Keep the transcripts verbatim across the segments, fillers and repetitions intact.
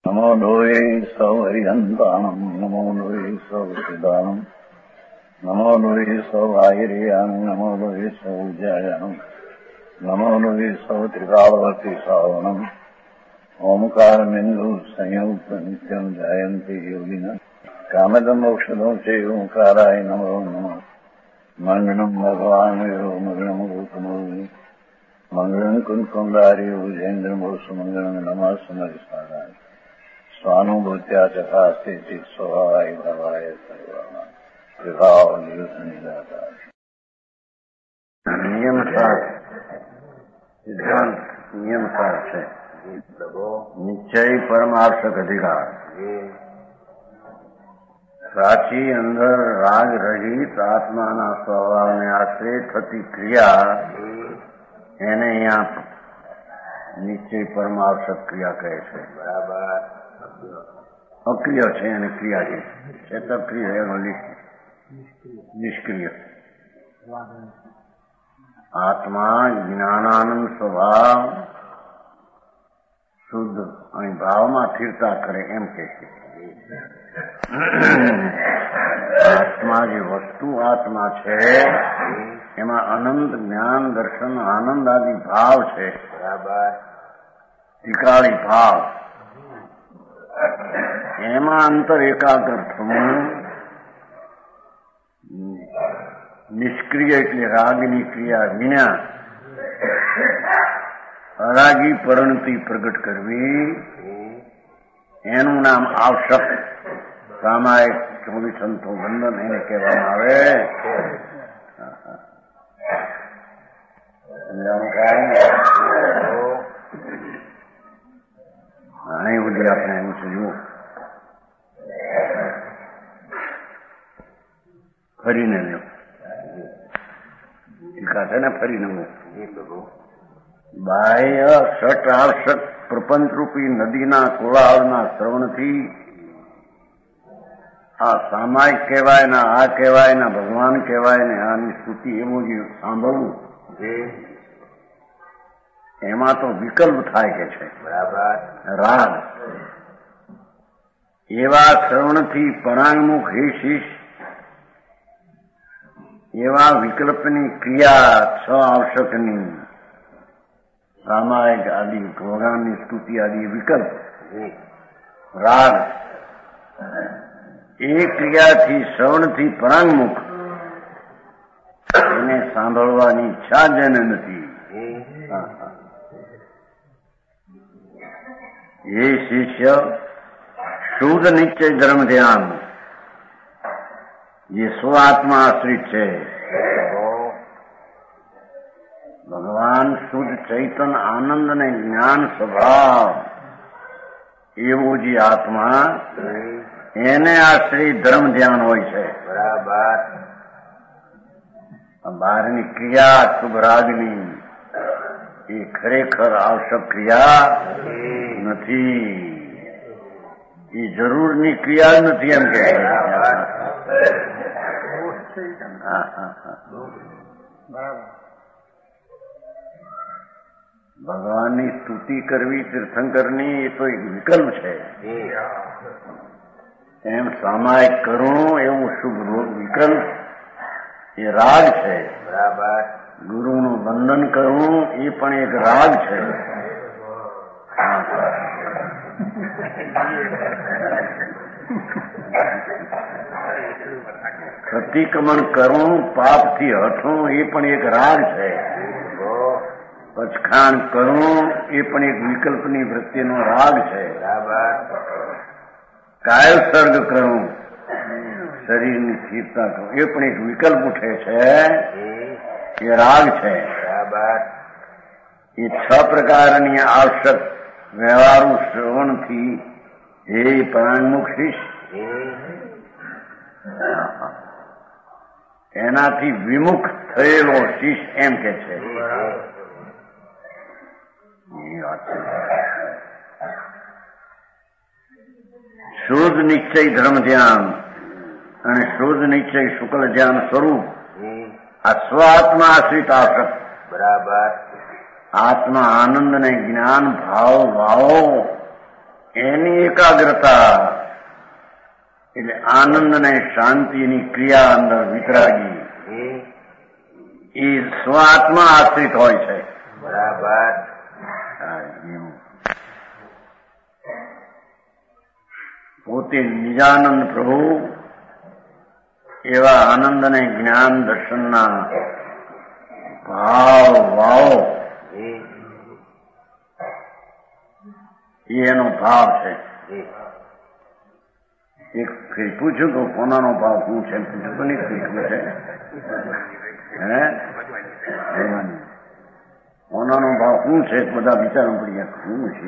નમો લોહે સૌ હરિહંતાણમ નમો લોહે સૌ સિદાનમ નમો લોહે સૌ આયર્યાનમ નમો લોહે સૌ જયાનમ નમો લોહે સૌ ત્રિકાળવતી સાવનમ ઓમકાર બિંદુ સંયુક્ત નિત્યમ જયંતિ યોગિન કામદમ મોક્ષદો છે ઓંકારાય નમો નમઃ મંગળમ ભગવાન મંગળમ ગૌતમોની મંગળમ કુંકુંડારી વિજેન્દ્રમો સુમંગળમ નમઃ સમરિસારાય સ્વાનુભૂત્યા ચકાસ્તે સ્વભાવાય ભવાય સર્વમાં વિભાવ નિયુત નિરાકાર નિયમસાર સિદ્ધાંત નિયમસાર છે. નિશ્ચય પરમાર્થક અધિકાર. સાચી અંદર રાગ રહિત આત્માના સ્વભાવને આશ્રય થતી ક્રિયા એને અહીંયા નિશ્ચય પરમાર્થક ક્રિયા કહે છે. બરાબર. અક્રિય છે એને ક્રિયા છે. ચેતક્રિય એનો નિષ્ક્રિય. આત્મા જ્ઞાનાનંદ સ્વભાવ શુદ્ધ અહીં ભાવમાં સ્થિરતા કરે એમ કે છે. આત્મા જે વસ્તુ આત્મા છે એમાં અનંત જ્ઞાન દર્શન આનંદ આદિ ભાવ છે. બરાબર. ત્રિકાળી ભાવ એમાં અંતર એકાગ્ર થવું. નિષ્ક્રિય એટલે રાગની ક્રિયા વિના અરાગી પરિણતિ પ્રગટ કરવી એનું નામ આવશ્યક સામાયિક ચોવીસ સંતો બંધન એને કહેવામાં આવે. અહીં સુધી આપણે એનું જોયું. ફરીને લ્યો ટીકા છે ને ફરીને બાહ્ય સટ આવશ્યક પ્રપંચરૂપી નદીના કોળાવના શ્રવણથી આ સામાયિક કહેવાય ને આ કહેવાય ને ભગવાન કહેવાય ને આની સ્તુતિ એવું જ સાંભળવું એમાં તો વિકલ્પ થાય કે છે. બરાબર. રાગ એવા શ્રવણથી પરાંગમુખ હે શીશ એવા વિકલ્પની ક્રિયા છ આવશ્યકની સામાયિક આદિ ભગવાનની સ્તુતિ આદિ વિકલ્પ રાગ એ ક્રિયાથી શ્રવણથી પરાંગમુખ એને સાંભળવાની ઈચ્છા જેને નથી. એ શિષ્ય શુદ્ધ નિશ્ચય ધર્મ ધ્યાન જે સ્વ આત્મા આશ્રિત છે. ભગવાન શુદ્ધ ચૈતન આનંદ અને જ્ઞાન સ્વભાવ એવો જે આત્મા એને આશ્રિત ધર્મ ધ્યાન હોય છે. બરાબર. બહારની ક્રિયા શુભ રાગની એ ખરેખર આવશ્યક ક્રિયા નથી. એ જરૂરની ક્રિયા નથી એમ કે ભગવાનની સ્તુતિ કરવી તીર્થંકરની એ તો એક વિકલ્પ છે. એમ સામાયિક કરવું એવું શુભ વિકલ્પ એ રાગ છે. બરાબર. ગુરુનું વંદન કરવું એ પણ એક રાગ છે. પ્રતિક્રમણ કરવું પાપથી હટવું એ પણ એક રાગ છે. પચખાણ કરવું એ પણ એક વિકલ્પની વૃત્તિનો રાગ છે. કાય સર્ગ કરવું શરીરની સ્થિરતા કરવું એ પણ એક વિકલ્પ ઉઠે છે. એ રાગ છે. એ છ પ્રકારની આવશ્યક વ્યવહારુ શ્રવણથી હે પરાંગમુખ શીશ એનાથી વિમુખ થયેલો શીશ એમ કે છે. શુદ્ધ નિશ્ચય ધર્મ ધ્યાન અને શુદ્ધ નિશ્ચય શુક્લ ધ્યાન સ્વરૂપ આ સ્વ આત્મા આશ્રિત આવશ્યક. બરાબર. આત્મા આનંદ ને જ્ઞાન ભાવ ભાવો એની એકાગ્રતા એટલે આનંદ ને શાંતિની ક્રિયા અંદર વિતરાગી એ સ્વાત્મા આશ્રિત હોય છે. બરાબર. પોતે નિજાનંદ પ્રભુ એવા આનંદ અને જ્ઞાન દર્શનના ભાવ ભાવો એ એનો ભાવ છે. એક ફરી પૂછ્યું તો કોનાનો ભાવ શું છે પૂછ્યું તો નહીં પૂછ્યું છે હે કોનાનો ભાવ શું છે બધા વિચારવું પડી ગયા શું છે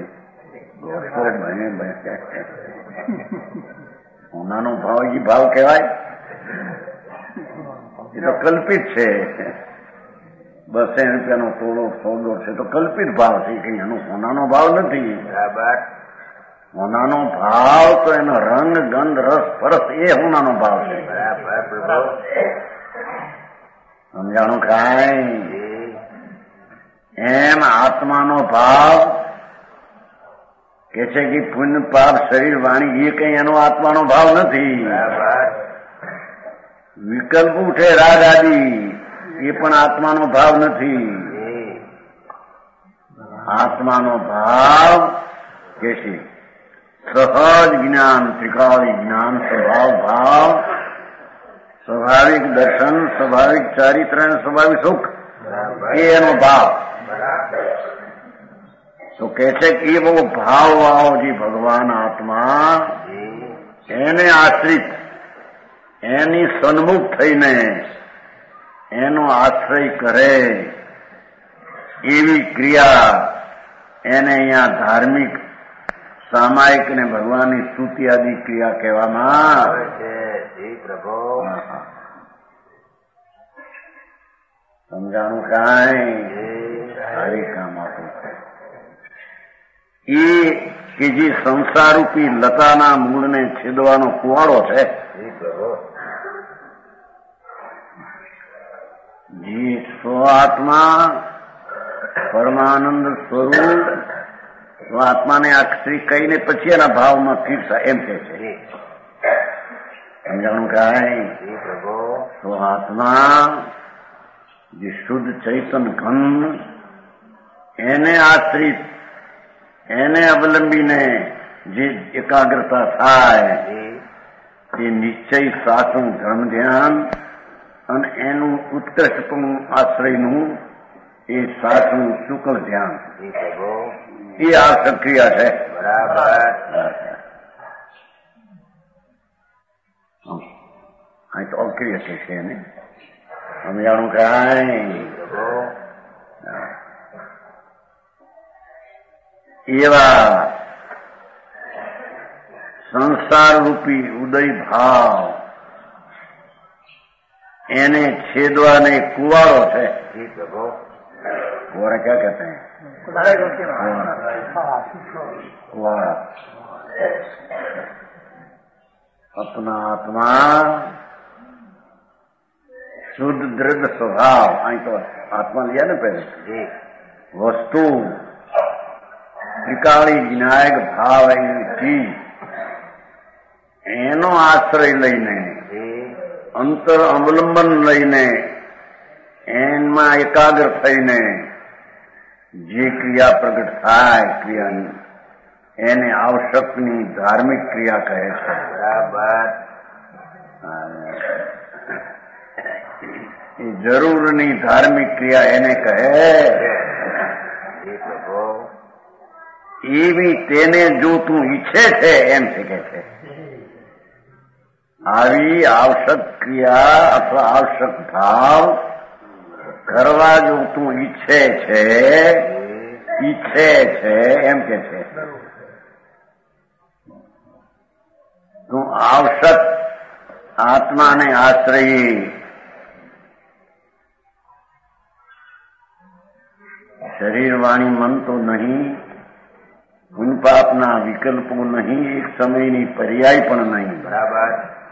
કોનાનો ભાવ એ ભાવ કહેવાય એ તો કલ્પિત છે. બસે રૂપિયાનો તોડો સોદો છે તો કલ્પિત ભાવ છે કઈ એનો સોનાનો ભાવ નથી. બરાબર. હોનાનો ભાવ તો એનો રંગ ગંધ રસ પરસ એ હોનાનો ભાવ છે. બરાબર. સમજાણું કાંઈ? એમ આત્માનો ભાવ કે છે કે પુણ્ય પાપ શરીર વાણી એ કઈ એનો આત્માનો ભાવ નથી. વિકલ્પ ઉઠે રાગ આદિ એ પણ આત્માનો ભાવ નથી. આત્માનો ભાવ કે છે સહજ જ્ઞાન ત્રિકાળી જ્ઞાન સ્વભાવ ભાવ સ્વાભાવિક દર્શન સ્વાભાવિક ચારિત્ર અને સ્વાભાવિક સુખ એ એનો ભાવ. તો કે છે કે એ બહુ ભાવ વાળો જે ભગવાન આત્મા એને આશ્રિત એની સન્મુખ થઈને એનો આશ્રય કરે એવી ક્રિયા એને અહીંયા ધાર્મિક સામાયિક ને ભગવાનની સ્તુતિ આદિ ક્રિયા કહેવામાં આવે છે. સમજાણું કાંઈ? સારી કામ આપું એ કે જે સંસારરૂપી લતાના મૂળને છેદવાનો કુવાડો છે જે સ્વઆત્મા પરમાનંદ સ્વરૂપ આત્માને આશ્રી કહીને પછી એના ભાવમાં ફીરસા એમ કે છે. સમજાણું કાંઈ? તો આત્મા જે શુદ્ધ ચૈતન ઘન એને આશ્રિત એને અવલંબીને જે એકાગ્રતા થાય તે નિશ્ચય સાચું ધર્મ ધ્યાન અને એનું ઉત્કૃષ્ટપણું આશ્રયનું એ સાચું શુક્લ ધ્યાન એ આ સક્રિયા છે. બરાબર. અહીં તો અક્રિય છે એને સમજાણું કાંઈ? એવા સંસાર રૂપી ઉદય ભાવ એને છેદવાને કુવાડો છે. कुआरा क्या कहते हैं? कुआरा. अपना आत्मा शुद्ध दृढ़ स्वभाव आई तो आत्मा लिया ना पहले वस्तु ત્રિકાળી વિનાયક ભાવ એની એનો આશ્રય લઈને અંતર અવલંબન લઈને એમાં એકાગ્ર થઈને જે ક્રિયા પ્રગટ થાય ક્રિયાની એને આવશ્યકની ધાર્મિક ક્રિયા કહે છે. બરાબર. એ જરૂરની ધાર્મિક ક્રિયા એને કહે. એવી તેને જો તું ઈચ્છે છે એમ છે કે છે આવી આવશ્યક ક્રિયા અથવા આવશ્યક ભાવ કરવા જો તું ઈચ્છે છે ઈચ્છે છે એમ કે છે તું આવશ્યક આત્માને આશ્રયી શરીર વાણી મન તો નહીં ઉન પાપના વિકલ્પો નહીં એક સમયની પર્યાય પણ નહીં. બરાબર.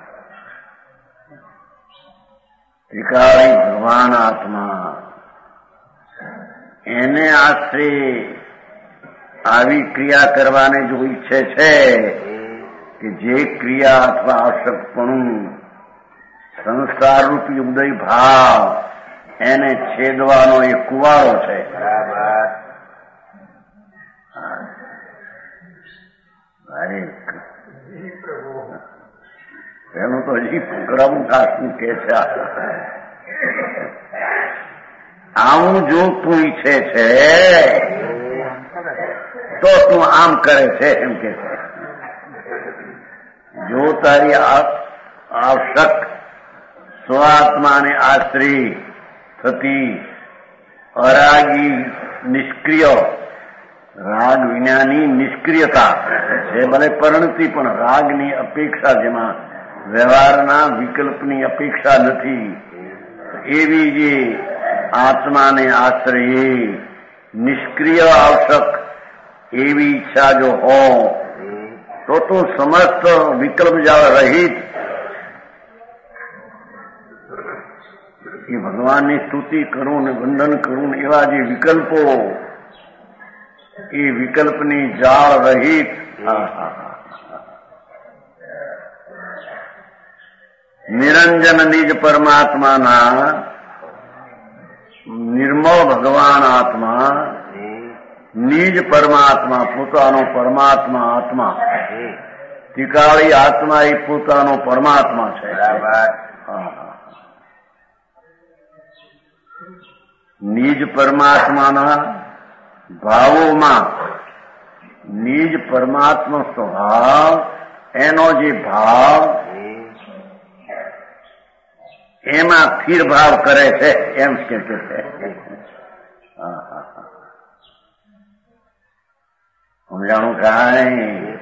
ત્રિકાળી ભગવાન આત્મા એને આશ્રય આવી ક્રિયા કરવાને જો ઈચ્છે છે કે જે ક્રિયા અથવા આવશ્યકપણું સંસારરૂપી ઉદય ભાવ એને છેદવાનો એ કુવાડો છે. બરાબર. એનું તો હજી ક્રમ કાશું કે છે. આવું જો તું ઈચ્છે છે તો તું આમ કરે છે એમ કે છે. જો તારી આવશ્યક સ્વાત્માને આશ્રી થતી અરાગી નિષ્ક્રિય રાગ વિનાની નિષ્ક્રિયતા છે, ભલે પરણતી પણ રાગની અપેક્ષા, જેમાં વ્યવહારના વિકલ્પની અપેક્ષા નથી, એવી જે આત્માને આશ્રયે નિષ્ક્રિય આવશ્યક એવી ઈચ્છા જો હો તો તું સમસ્ત વિકલ્પ રહિત એ ભગવાનની સ્તુતિ કરું ને વંદન કરું ને એવા જે વિકલ્પો, એ વિકલ્પની જાળ રહિત નિરંજન નિજ પરમાત્માના નિર્મળ ભગવાન આત્મા, નિજ પરમાત્મા પોતાનો પરમાત્મા આત્મા, ત્રિકાળી આત્મા એ પોતાનો પરમાત્મા છે. નિજ પરમાત્માના ભાવોમાં નિજ પરમાત્મા સ્વભાવ, એનો જે ભાવ એમાં સ્થિર ભાવ કરે છે એમ કે છે. સમજાણું કાંઈ?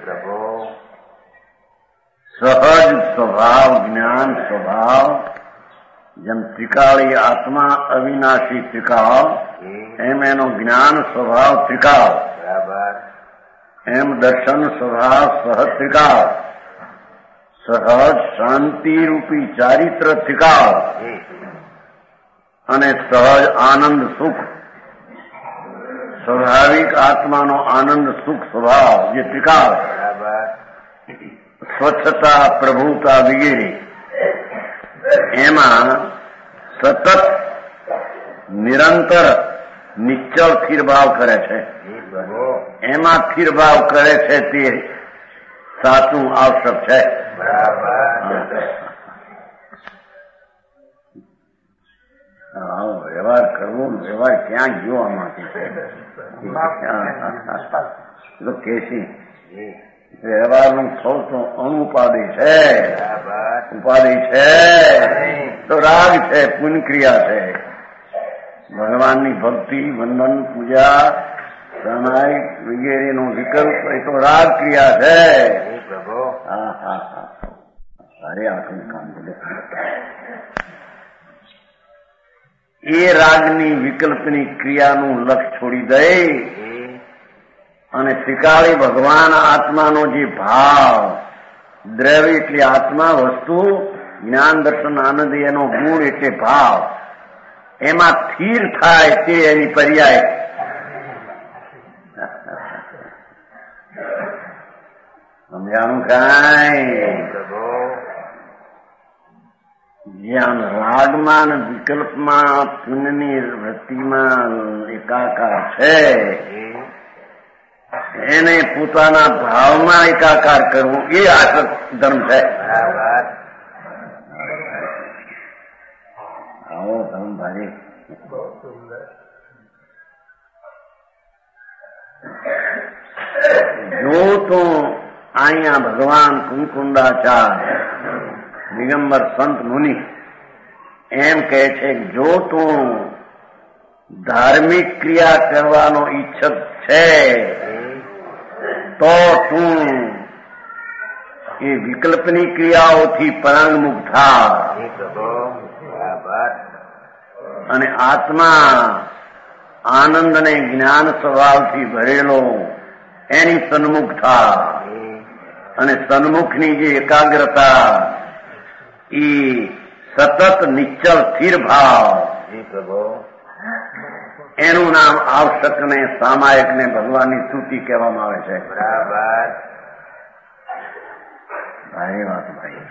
સહજ સ્વભાવ જ્ઞાન સ્વભાવ, જેમ ત્રિકાળી આત્મા અવિનાશી ત્રિકાળ, એમ એનો જ્ઞાન સ્વભાવ ત્રિકાળ, એમ દર્શન સ્વભાવ સહ ત્રિકાળ, સહજ શાંતિ રૂપી ચારિત્ર ત્રિકાળ, અને સહજ આનંદ સુખ સ્વાભાવિક આત્માનો આનંદ સુખ સ્વભાવ જે ત્રિકાળ, સ્વચ્છતા પ્રભુતા વગેરે, એમાં સતત નિરંતર નિશ્ચળ સ્થિરભાવ કરે છે. એમાં સ્થિરભાવ કરે છે તે સાચું આવશ્યક છે. વ્યવહાર કરવો, વ્યવહાર ક્યાં ગયો આમાંથી તો કેસી વ્યવહારનું સૌ તો અણુપાધિ છે, ઉપાધિ છે તો રાગ છે, પુણ્યક્રિયા છે. ભગવાનની ભક્તિ, વંદન, પૂજા, પ્રાણાય વગેરેનો વિકલ્પ એ તો રાગ ક્રિયા છે. હા હા હા અરે આખું કામ બોલે. એ રાગની વિકલ્પની ક્રિયાનું લક્ષ છોડી દઈ અને ત્રિકાળી ભગવાન આત્માનો જે ભાવ, દ્રવ્ય એટલે આત્મા, વસ્તુ જ્ઞાન દર્શન આનંદ એનો ગુણ એટલે ભાવ, એમાં સ્થિર થાય તે એની પર્યાય. સમજાણું કાંઈ? જ્યાં રાગમાં અને વિકલ્પમાં પુણ્યની વૃત્તિમાં એકાકાર છે, એને પોતાના ભાવમાં એકાકાર કરવું એ આસક્ત ધર્મ છે. આવો ધર્મ ભાઈ. જો તો અહીંયા ભગવાન કુંકુંદાચાર્ય દિગંબર સંત મુનિ એમ કહે છે કે જો તું ધાર્મિક ક્રિયા કરવાનો ઈચ્છક છે તો તું એ વિકલ્પની ક્રિયાઓથી પરાંગમુખ થા અને આત્મા આનંદ અને જ્ઞાન સ્વભાવથી ભરેલો એની સન્મુખ થા. અને સન્મુખની જે એકાગ્રતા એ સતત નિશ્ચળ સ્થિર ભાવ, એનું નામ આવશ્યક ને સામાયિક ને ભગવાનની સ્તુતિ કહેવામાં આવે છે. બરાબર. ભાઈ વાત ભાઈ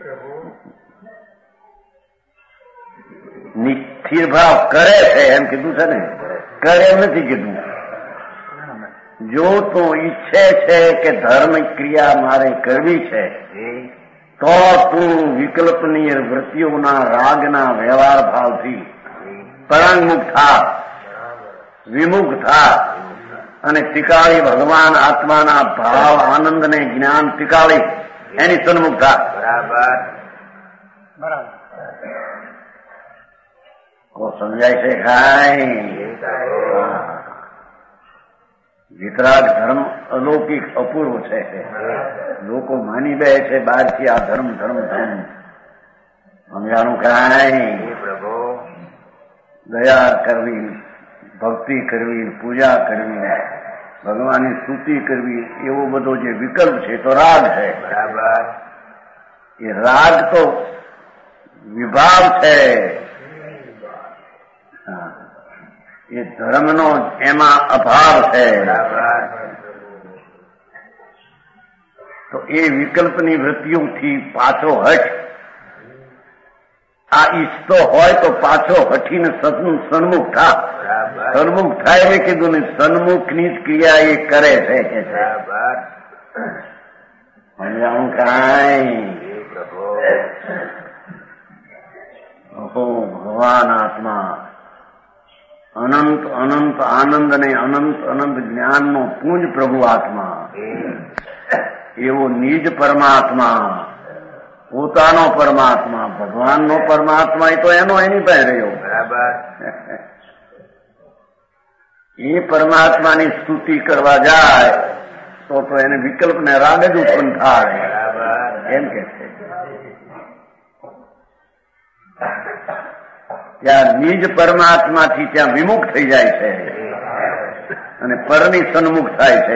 સ્થિર ભાવ કરે છે એમ કીધું છે ને, કરે એમ નથી કીધું. જો તું ઈચ્છે છે કે ધર્મ ક્રિયા મારે કરવી છે તો તું વિકલ્પની વૃત્તિઓના રાગના વ્યવહાર ભાવથી પરાંગમુખ થા, વિમુખ થા અને ટીકાળી ભગવાન આત્માના ભાવ આનંદને જ્ઞાન ટીકાળી એની સન્મુખ થા. બરાબર. બરાબર. કો સમજાય છે ખાઈ? વિતરાગ ધર્મ અલૌકિક અપૂર્વ છે. લોકો માની બે છે બહારથી આ ધર્મ ધર્મ ધર્મ. સમજાણું કાંઈ? પ્રભુ. દયા કરવી, ભક્તિ કરવી, પૂજા કરવી, ભગવાનની સ્તુતિ કરવી, એવો બધો જે વિકલ્પ છે તો રાગ છે. બરાબર. એ રાગ તો વિભાવ છે. એ ધર્મનો એમાં અભાવ છે. તો એ વિકલ્પની વૃત્તિઓથી પાછો હટ. આ ઈચ્છતો હોય તો પાછો હઠીને સન્મુખ થા. સન્મુખ થાય એ કીધું ને, સન્મુખની જ ક્રિયા એ કરે છે કે છે. સમજાવું કાંઈ? ઓહો ભગવાન આત્મા અનંત અનંત આનંદ અને અનંત અનંત જ્ઞાનનો પૂંજ પ્રભુ આત્મા, એવો નિજ પરમાત્મા, પોતાનો પરમાત્મા, ભગવાનનો પરમાત્મા એ તો એનો એની પાસે રહ્યો. બરાબર. એ પરમાત્માની સ્તુતિ કરવા જાય તો તો એને વિકલ્પને રાગ જ ઉત્પન્ન થાય. એમ કે છે ત્યાં નિજ પરમાત્માથી ત્યાં વિમુખ થઈ જાય છે અને પરની સન્મુખ થાય છે.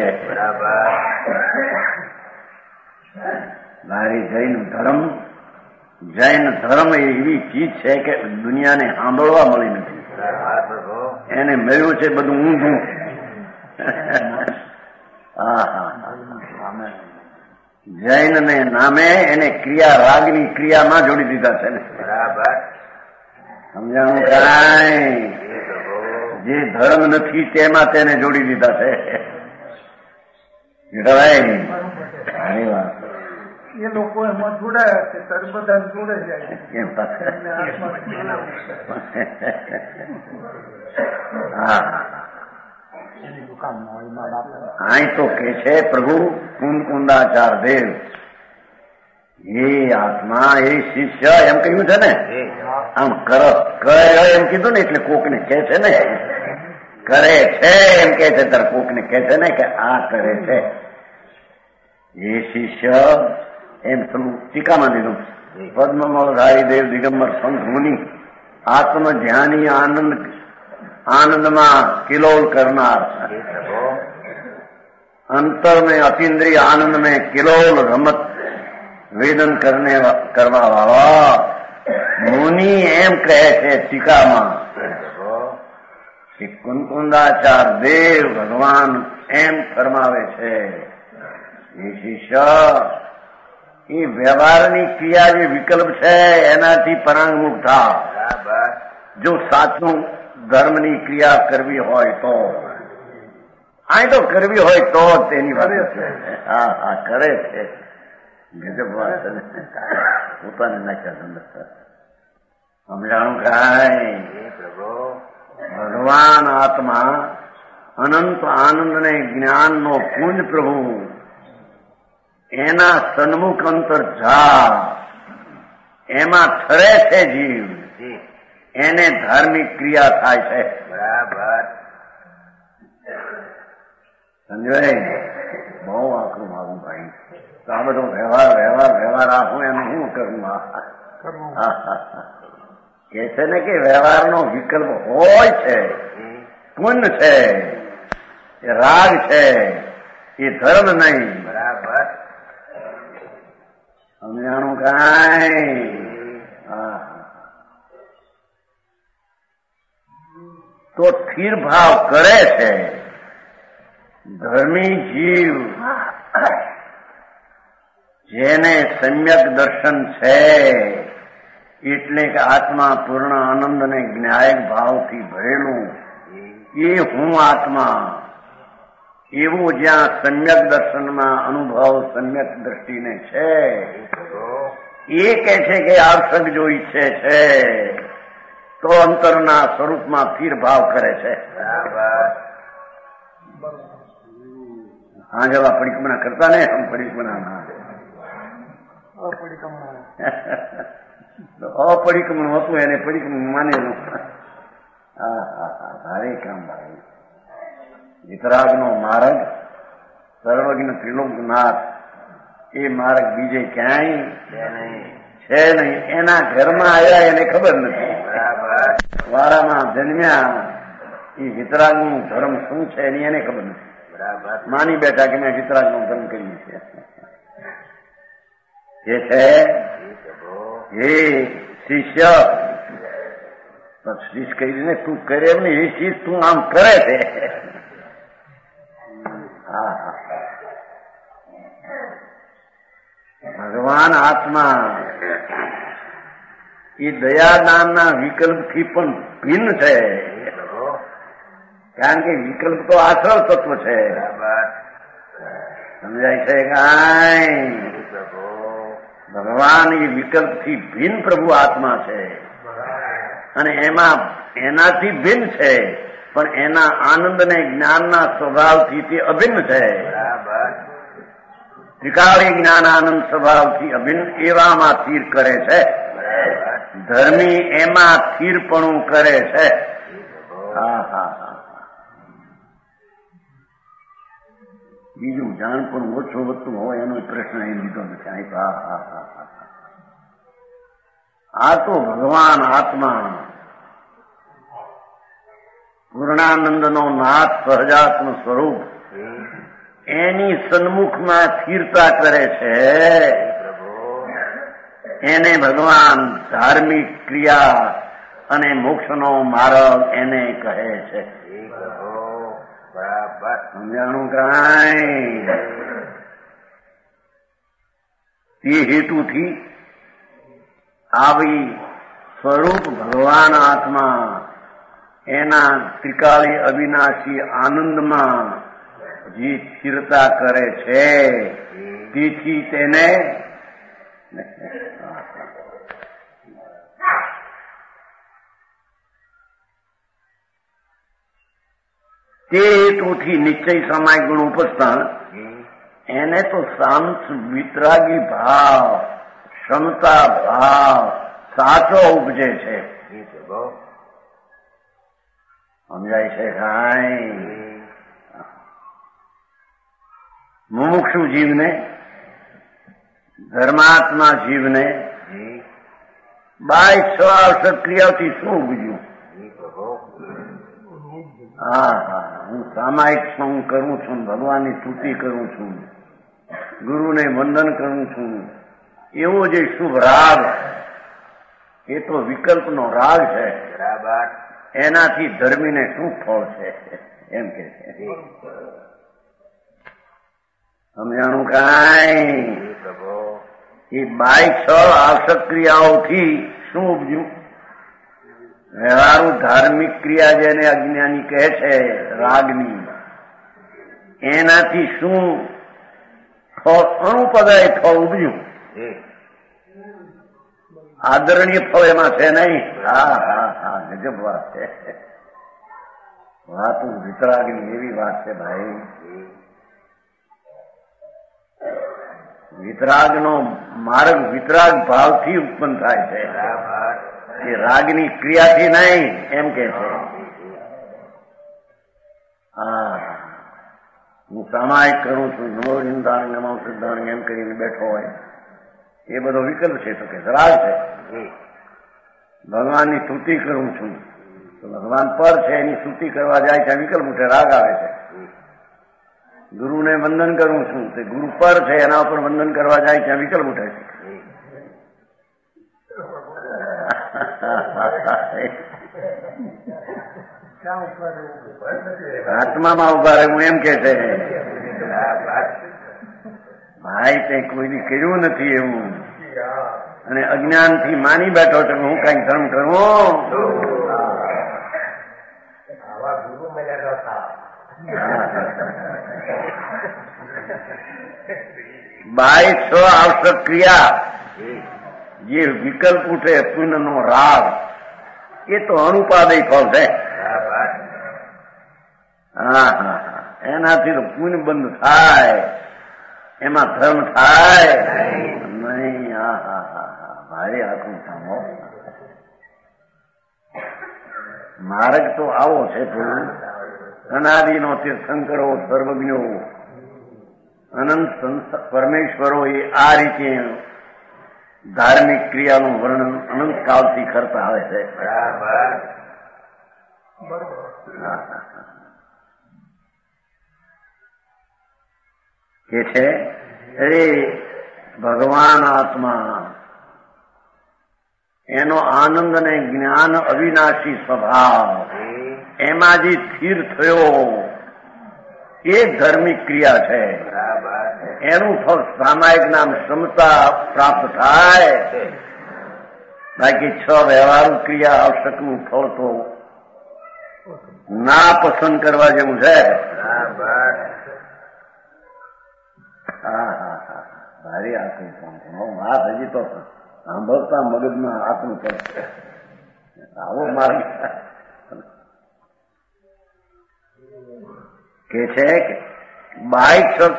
મારી જૈન ધર્મ જૈન ધર્મ એવી ચીજ છે કે દુનિયાને સાંભળવા મળી નથી. એને મળ્યું છે બધું ઊંધું. હા હા જૈન ને નામે એને ક્રિયા રાગની ક્રિયામાં જોડી દીધા છે ને. બરાબર. સમજાણું કાંઈ? જે ધર્મ નથી તેમાં તેને જોડી દીધા છે. સારી વાત. એ લોકો એમાં જોડાયા છે, ત્યારે બધા જોડે જાય. કેમ હા અહીં તો કે છે પ્રભુ કુંદ કુંદાચાર દેવ, એ આત્મા એ શિષ્ય એમ કહ્યું છે ને. આમ કર એમ કીધું ને એટલે કોકને કે છે ને, કરે છે એમ કે છે ત્યારે કોકને કે છે ને કે આ કરે છે. એ શિષ્ય એમ થોડું ટીકામાં દીધું. પદ્મમોલધારી દેવ દિગંબર સંત મુનિ આત્મ ધ્યાની આનંદ આનંદમાં કિલોલ કરનાર, અંતર में अतीन्द्रिय आनंद में किलोल रमत વેદન કરને કરવા વાળા મુનિ એમ કહે છે ટીકામાં કે કુંકુંદાચાર દેવ ભગવાન એમ ફરમાવે છે, એ શિષ્ય એ વ્યવહારની ક્રિયા જે વિકલ્પ છે એનાથી પરાંગમુખ થા. જો સાચું ધર્મની ક્રિયા કરવી હોય તો આ તો કરવી હોય તો તેની વાત છે. હા હા કરે છે. ગજબ વાત છે. પોતાને નાખ્યા અંદર સમજાણું કાંઈ? ભગવાન આત્મા અનંત આનંદ ને જ્ઞાનનો પુંજ પ્રભુ, એના સન્મુખ અંતર જા, એમાં ઠરે છે જીવ, એને ધાર્મિક ક્રિયા થાય છે. બરાબર. સમજાય? બહુ આખું મારું ભાઈ. તો આ બધો વ્યવહાર વ્યવહાર વ્યવહાર આ હું એનું શું કરું? કે છે ને કે વ્યવહારનો વિકલ્પ હોય છે, પુણ્ય છે, એ રાગ છે, એ ધર્મ નહીં. બરાબર. સમજાણું કાંઈ? હા તો સ્થિર ભાવ કરે છે. ધર્મી જીવ જેને સમ્યક દર્શન છે એટલે કે આત્મા પૂર્ણ આનંદ અને જ્ઞાયક ભાવથી ભરેલું એ હું આત્મા એવું જ્યાં સમ્યક દર્શનમાં અનુભવ સમ્યક દ્રષ્ટિને છે એ કહે છે કે આવશ્યક જો ઈચ્છે છે તો અંતરના સ્વરૂપમાં ફીર ભાવ કરે છે. હા જવા પરિક્રમણા કરતા ને હમ પરિક્રમણા ના અપરિક્રમણ હતું એને પરિક્રમણ માનેલું. હા હા હા ભારે કામ ભાઈ. વિતરાગનો માર્ગ સર્વજ્ઞ ત્રિલોકનાથ એ માર્ગ બીજે ક્યાંય છે નહીં. એના ઘરમાં આવ્યા એને ખબર નથી. વારામાં જન્મ્યા એ વિતરાગનું ધર્મ શું છે એની એને ખબર નથી. માની બેઠા કે મેં વિતરાગનો ધર્મ કરીએ છીએ. એ છે હે શિષ્ય શિષ્ય કહીને તું કરે એમ નહીં, એ શિષ્ય તું આમ કરે છે. હા હા ભગવાન આત્મા એ દયાદાનના વિકલ્પથી પણ ભિન્ન છે. કારણ કે વિકલ્પ તો આશ્રવ તત્વ છે. સમજાય છે કાંઈ? ભગવાન એ વિકલ્પથી ભિન્ન પ્રભુ આત્મા છે અને એમાં એનાથી ભિન્ન છે પણ એના આનંદ અને જ્ઞાનના સ્વભાવથી તે અભિન્ન છે. ત્રિકાળી જ્ઞાન આનંદ સ્વભાવથી અભિન્ન એવામાં સ્થિર કરે છે. ધર્મી એમાં સ્થિરપણું કરે છે. હા હા હા બીજું જાણ પણ ઓછું વધતું હોય એનો પ્રશ્ન એ લીધો નથી. હા હા હા હા આ તો ભગવાન આત્મા પૂર્ણાનંદનો નાથ સહજાત્મ સ્વરૂપ એની સન્મુખમાં સ્થિરતા કરે છે. એને ભગવાન ધાર્મિક ક્રિયા અને મોક્ષનો માર્ગ એને કહે છે. સમજાણું કાંઈ? તે હેતુથી આવી સ્વરૂપ ભગવાન આત્મા એના ત્રિકાળી અવિનાશી આનંદમાં જે સ્થિરતા કરે છે તેથી તેને તે હેતુથી નિશ્ચય સમાય ગુણ ઉપસ્થાન એને તો શાંત વિતરાગી ભાવ ક્ષમતા ભાવ સાચો ઉપજે છે. સમજાય છે કાંઈ? મુમુક્ષુ જીવને ધર્માત્મા જીવને બાય છ આવશ્યક ક્રિયાઓથી શું ઉપજ્યું? હા હા હું સામાયિક સોંગ કરું છું, ભગવાનની સ્તુતિ કરું છું, ગુરુને વંદન કરું છું, એવો જે શુભ રાગ એ તો વિકલ્પનો રાગ છે. એનાથી ધર્મીને શું ફળ છે એમ કે છે. સમજાણું કાંઈ? એ બાય છ આવશ્યક ક્રિયાઓથી શું ઉપજ્યું? વ્યવહારુ ધાર્મિક ક્રિયા જેને અજ્ઞાની કહે છે રાગની, એનાથી શું ફળ અણુપદાય ફળ ઉપજ્યું? આદરણીય ફળ એમાં છે નહીં. હા હા હા ગજબ વાત છે. વાત વિતરાગની એવી વાત છે ભાઈ. વિતરાગનો માર્ગ વિતરાગ ભાવથી ઉત્પન્ન થાય છે, એ રાગની ક્રિયાથી નહીં એમ કે છે. હા હું સામાયિક કરું છું, નમો નિંદાણ નમો સિદ્ધાણ એમ કરીને બેઠો હોય એ બધો વિકલ્પ છે. તો કે રાગ છે. ભગવાનની સ્તુતિ કરું છું તો ભગવાન પર છે એની સ્તુતિ કરવા જાય ત્યાં વિકલ્પ ઉઠે, રાગ આવે છે. ગુરુને વંદન કરું છું તે ગુરુ પર છે એના ઉપર વંદન કરવા જાય ત્યાં વિકલ્પ ઉઠે છે. ક્યાં ઉભા રહેવું? આત્મામાં ઉભા રહેવું એમ કે છે. ભાઈ તે કોઈને કર્યું નથી એવું, અને અજ્ઞાનથી માની બેઠો છે હું કઈ ધર્મ કરું. બાય છ આવશ્યક ક્રિયા જે વિકલ્પ ઉઠે પુણ્ય નો રાગ એ તો અનુપાદય ફળ છે. હા હા એનાથી તો પુણ્ય બંધ થાય, એમાં ધર્મ થાય નહીં. હા હા હા હા મારી આખું સામો માર્ગ તો આવો છે. અનાદિનો તીર્થંકરો સર્વજ્ઞો અનંત પરમેશ્વરો એ આ રીતે ધાર્મિક ક્રિયાનું વર્ણન અનંત કાળથી કરતા આવે છે. કે છે અરે ભગવાન આત્મા એનો આનંદ અને જ્ઞાન અવિનાશી સ્વભાવ એમાં જે સ્થિર થયો એ ધાર્મિક ક્રિયા છે. એનું ફળ સામાયિક નામ ક્ષમતા પ્રાપ્ત થાય. બાકી છ વ્યવહારુ ક્રિયા આવશ્યકનું ફળ તો ના પસંદ કરવા જેવું છે. હા હા હા ભારી આખું વાત હજી તો સાંભળતા મગજમાં આખું પડશે. આવો માર્ગ કે છે કે બાહ્ય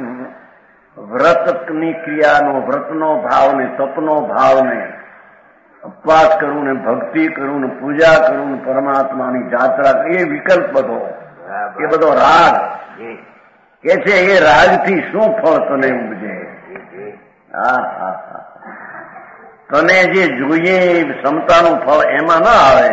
વ્રતની ક્રિયાનો વ્રતનો ભાવ ને તપનો ભાવ ને ઉપવાસ કરવું ને ભક્તિ કરવું ને પૂજા કરવું ને પરમાત્માની જાત્રા એ વિકલ્પ બધો એ બધો રાગ કે છે. એ રાગથી શું ફળ તને ઉપજે? હા હા હા તને જે જોઈએ ક્ષમતાનું ફળ એમાં ના આવે.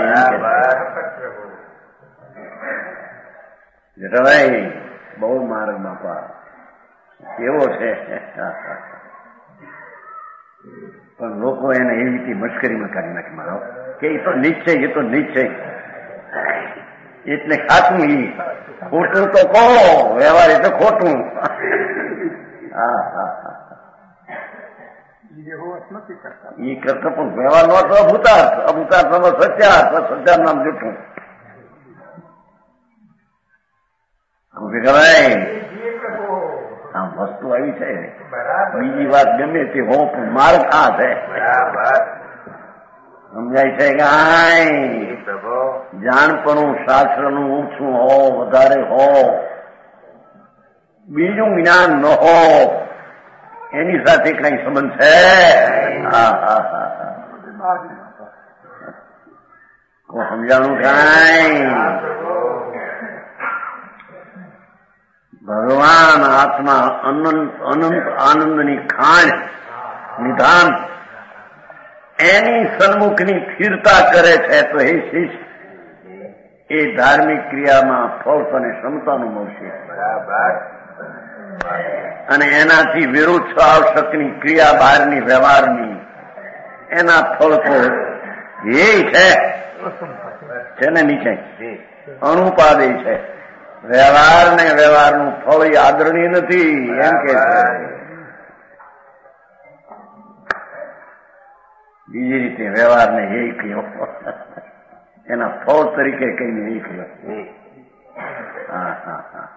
જેઠાભાઈ બહુ માર્ગ બાપા કેવો છે. પણ લોકો એને એવી રીતે મશ્કરીમાં કાઢી નાખી મારો કે એ તો નિશ્ચય એ તો નિશ્ચય એટલે ખાતું ઈ ખોટું તો કહો, વ્યવહાર એ તો ખોટું. હા હા હા ઈ કરતા પણ વ્યવહાર નો તો અભૂતાર્થ, અભૂતાર્થ નો સત્યાર્થ, સત્યાર્થ નામ જૂઠું. આમ વસ્તુ આવી છે. બીજી વાત ગમે તે હો પણ માર્ગ આ છે. સમજાય છે કે જાણપણું શાસ્ત્રનું ઓછું હો વધારે હો, બીજું જ્ઞાન ન હો એની સાથે કઈ સંબંધ છે? હા હા હા સમજાણું કઈ? ભગવાન આત્મા અનંત અનંત આનંદની ખાણ નિધાન એની સન્મુખની સ્થિરતા કરે છે. તો હે શિષ્ય એ ધાર્મિક ક્રિયામાં ફળ અને ક્ષમતાનું મળશે. અને એનાથી વિરુદ્ધ આવશ્યકની ક્રિયા બહારની વ્યવહારની એના ફળ તો એ છે ને નીચે અનુપાદય છે. વ્યવહાર ને વ્યવહારનું ફળ આદરણીય નથી એમ કે છે. બીજી રીતે વ્યવહારને એ કહ્યો એના ફળ તરીકે કહીને એ કહ્યો. હા હા હા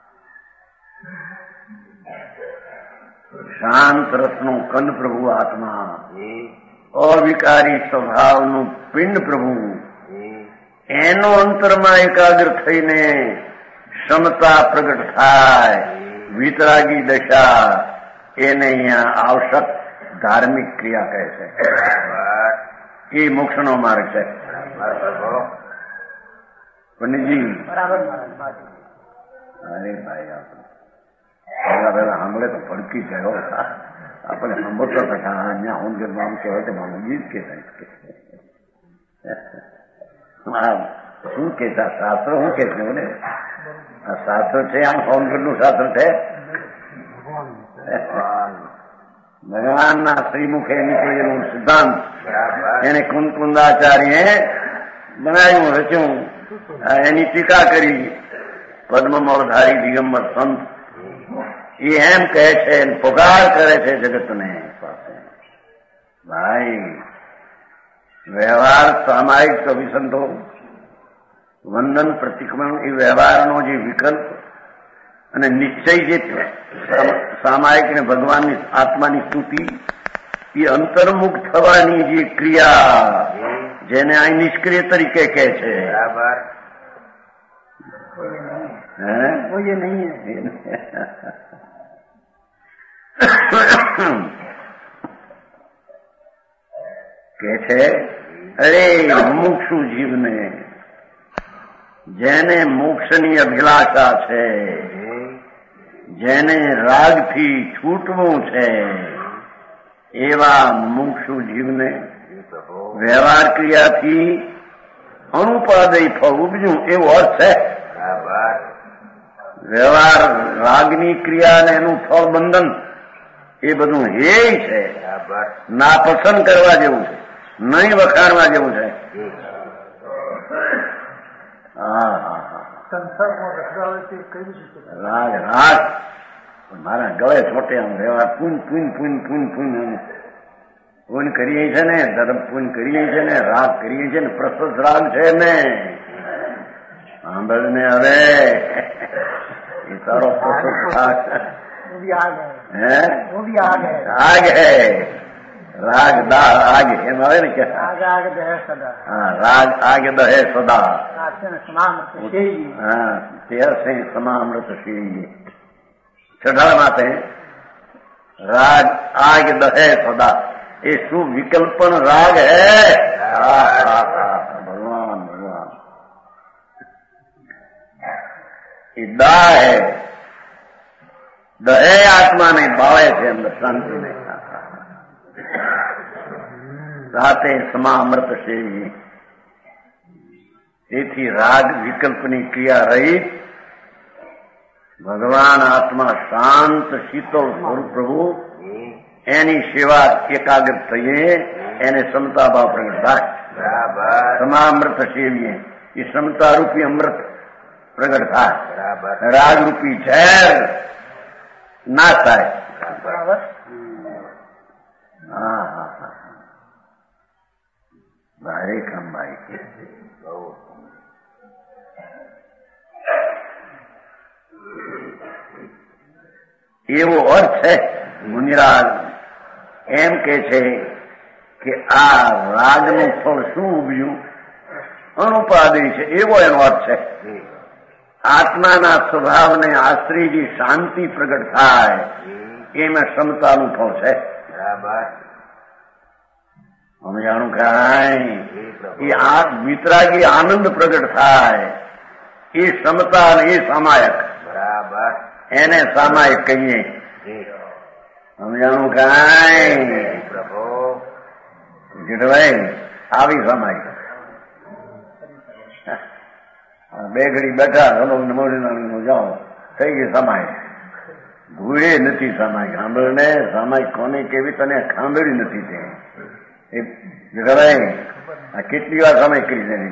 શાંત રસનો કંદ પ્રભુ આત્મા, અવિકારી સ્વભાવનું પિંડ પ્રભુ, એનો અંતરમાં એકાગ્ર થઈને ક્ષમતા પ્રગટ થાય, વિતરાગી દશા, એને અહીંયા આવશ્યક ધાર્મિક ક્રિયા કહે છે. એ મોક્ષનો માર્ગ છે. પંડિતજી અરે ભાઈ આપણે પેલા પેલા સાંભળે તો ભડકી ગયો. આપણે સાંભળતો હતા અહીંયા હોનગરમાં આમ કહેવાય કે મામુજી જ કહેવાય શું કહેતા શાસ્ત્ર શું કે છે ને આ શાસ્ત્ર છે. આમ હોનગરનું શાસ્ત્ર છે. ભગવાનના શ્રીમુખે નીકળેલું સિદ્ધાંત એને કુંદકુંદાચાર્ય બનાવ્યું રચ્યું. એની ટીકા કરી પદ્મમોળધારી દિગંબર સંત એ એમ કહે છે, પુકાર કરે છે જગતને પાસે, ભાઈ વ્યવહાર સામાયિક તો વિસંતો વંદન પ્રતિક્રમણ એ વ્યવહારનો જે વિકલ્પ અને નિશ્ચય જે સામાયિક ને ભગવાનની આત્માની સ્તુતિ એ અંતર્મુખ થવાની જે ક્રિયા જેને અહીં નિષ્ક્રિય તરીકે કહે છે, બરાબર કે છે અરે મુમુક્ષુ જીવને જેને મોક્ષની અભિલાષા છે, જેને રાગથી છૂટવું છે, એવા મુમુક્ષુ જીવને વ્યવહાર ક્રિયાથી અનુપાદય ફળ ઉપજ્યું એવો અર્થ છે. વ્યવહાર રાગની ક્રિયા અને એનું ફળ બંધન એ બધું હેય છે, ના પસંદ કરવા જેવું છે, નહીં વખાણવા જેવું છે. હા હા હા સંસારમાં રખડાવે છે કઈ રીતે? રાગ રાગ મારા ગળે છોટે આમ વ્યવહાર પૂન પૂન પૂન પૂન પૂન પૂન કરીએ છે ને, ધર્મ પૂન કરીએ છે ને, રાગ કરીએ છે ને, પ્રશસ્ત રાગ છે ને. સાંભળ ને હવે એ તારો પ્રશસ્ત રાગ હે આગ હે રાગ દા આગ એમ આવે ને કે હા રાગ આગ દહે સદા હા તે સમામૃત શ્રી છઠ્ઠા માતે રાગ આગ દહે સદા એ શું વિકલ્પન રાગ હે. ભગવાન ભગવાન એ દા હે દહે આત્માને બાળે છે અંદર શાંતિ નહીં. રાતે સમા અમૃત સેવી તેથી રાગ વિકલ્પની ક્રિયા રહિત ભગવાન આત્મા શાંત શીતળ સ્વરૂપ પ્રભુ એની સેવા એકાગ્ર થઈએ એને સમતા ભાવ પ્રગટ થાય. સમામૃત સેવીએ એ સમતા રૂપી અમૃત પ્રગટ થાય, રાગ રૂપી ઝેર ના થાય. હા હા હા ભારે કામ ભાઈ એવો અર્થ છે. મુનિરાજ એમ કે છે કે આ રાગનું ફળ શું ઉભ્યું અનુપાદય છે એવો એનો અર્થ છે. આત્માના સ્વભાવને આશ્રી જે શાંતિ પ્રગટ થાય એમાં ક્ષમતાનું ફળ છે. અમે જાણું કાંઈ એ આ વિતરાગી આનંદ પ્રગટ થાય એ ક્ષમતા અને એ સામાયક બરાબર એને સામાયિક કહીએ. સમજાણું કાંઈ પ્રભુ જીઠભાઈ આવી સામાયિક બે ઘડી બેઠા હલો નમોડી જાઓ થઈ ગઈ સામાયિક. ભૂએ નથી સામાયિક. સાંભળ ને સામાયિક કોને કેવી તને સાંભળી નથી તે એ જીઠભાઈ આ કેટલી વાર સામાયિક કરી છે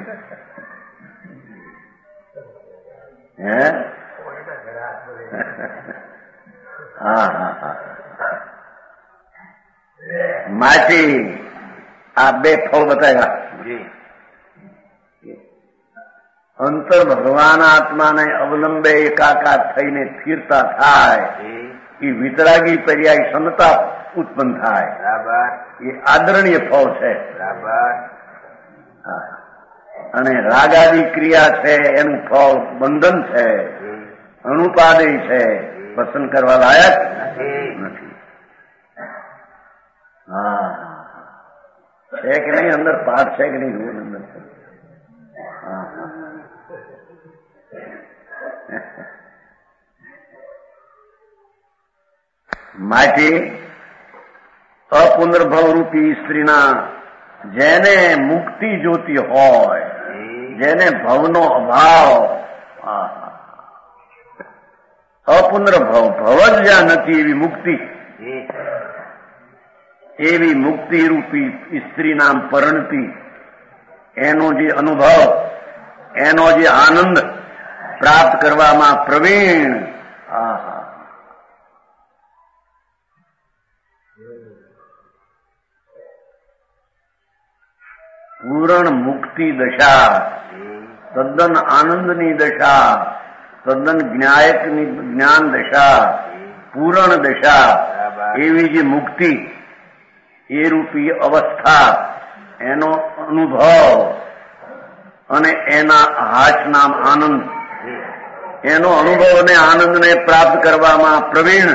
હે હા હા હા માટી આ બે ફળ બતાવ્યા. અંતર ભગવાન આત્માને અવલંબે એકાકાર થઈને સ્થિરતા થાય એ વિતરાગી પર્યાય ક્ષમતા ઉત્પન્ન થાય. બરાબર એ આદરણીય ફળ છે. બરાબર અને રાગાદી ક્રિયા છે એનું ફળ બંધન છે, અનુપાદય છે, પસંદ કરવા લાયક નથી. હા છે કે નહીં અંદર પાઠ છે કે નહીં રોજ અંદર છે. હા માટે અપુનર્ભવ રૂપી સ્ત્રીના જેને મુક્તિ જોતી હોય, જેને ભવનો અભાવ, અપુનર્ભવ ભવ જ જ્યાં નથી એવી મુક્તિ, એવી મુક્તિ રૂપી સ્ત્રી નામ પરણતી એનો જે અનુભવ એનો જે આનંદ પ્રાપ્ત કરવામાં પ્રવીણ. આહા, પૂર્ણ મુક્તિ દશા, તદ્દન આનંદની દશા, તદ્દન જ્ઞાયકની જ્ઞાન દશા, પૂર્ણ દશા, એવી જે મુક્તિ એ રૂપી અવસ્થા, એનો અનુભવ અને એના હાશ નામ આનંદ, એનો અનુભવ અને આનંદને પ્રાપ્ત કરવામાં પ્રવીણ.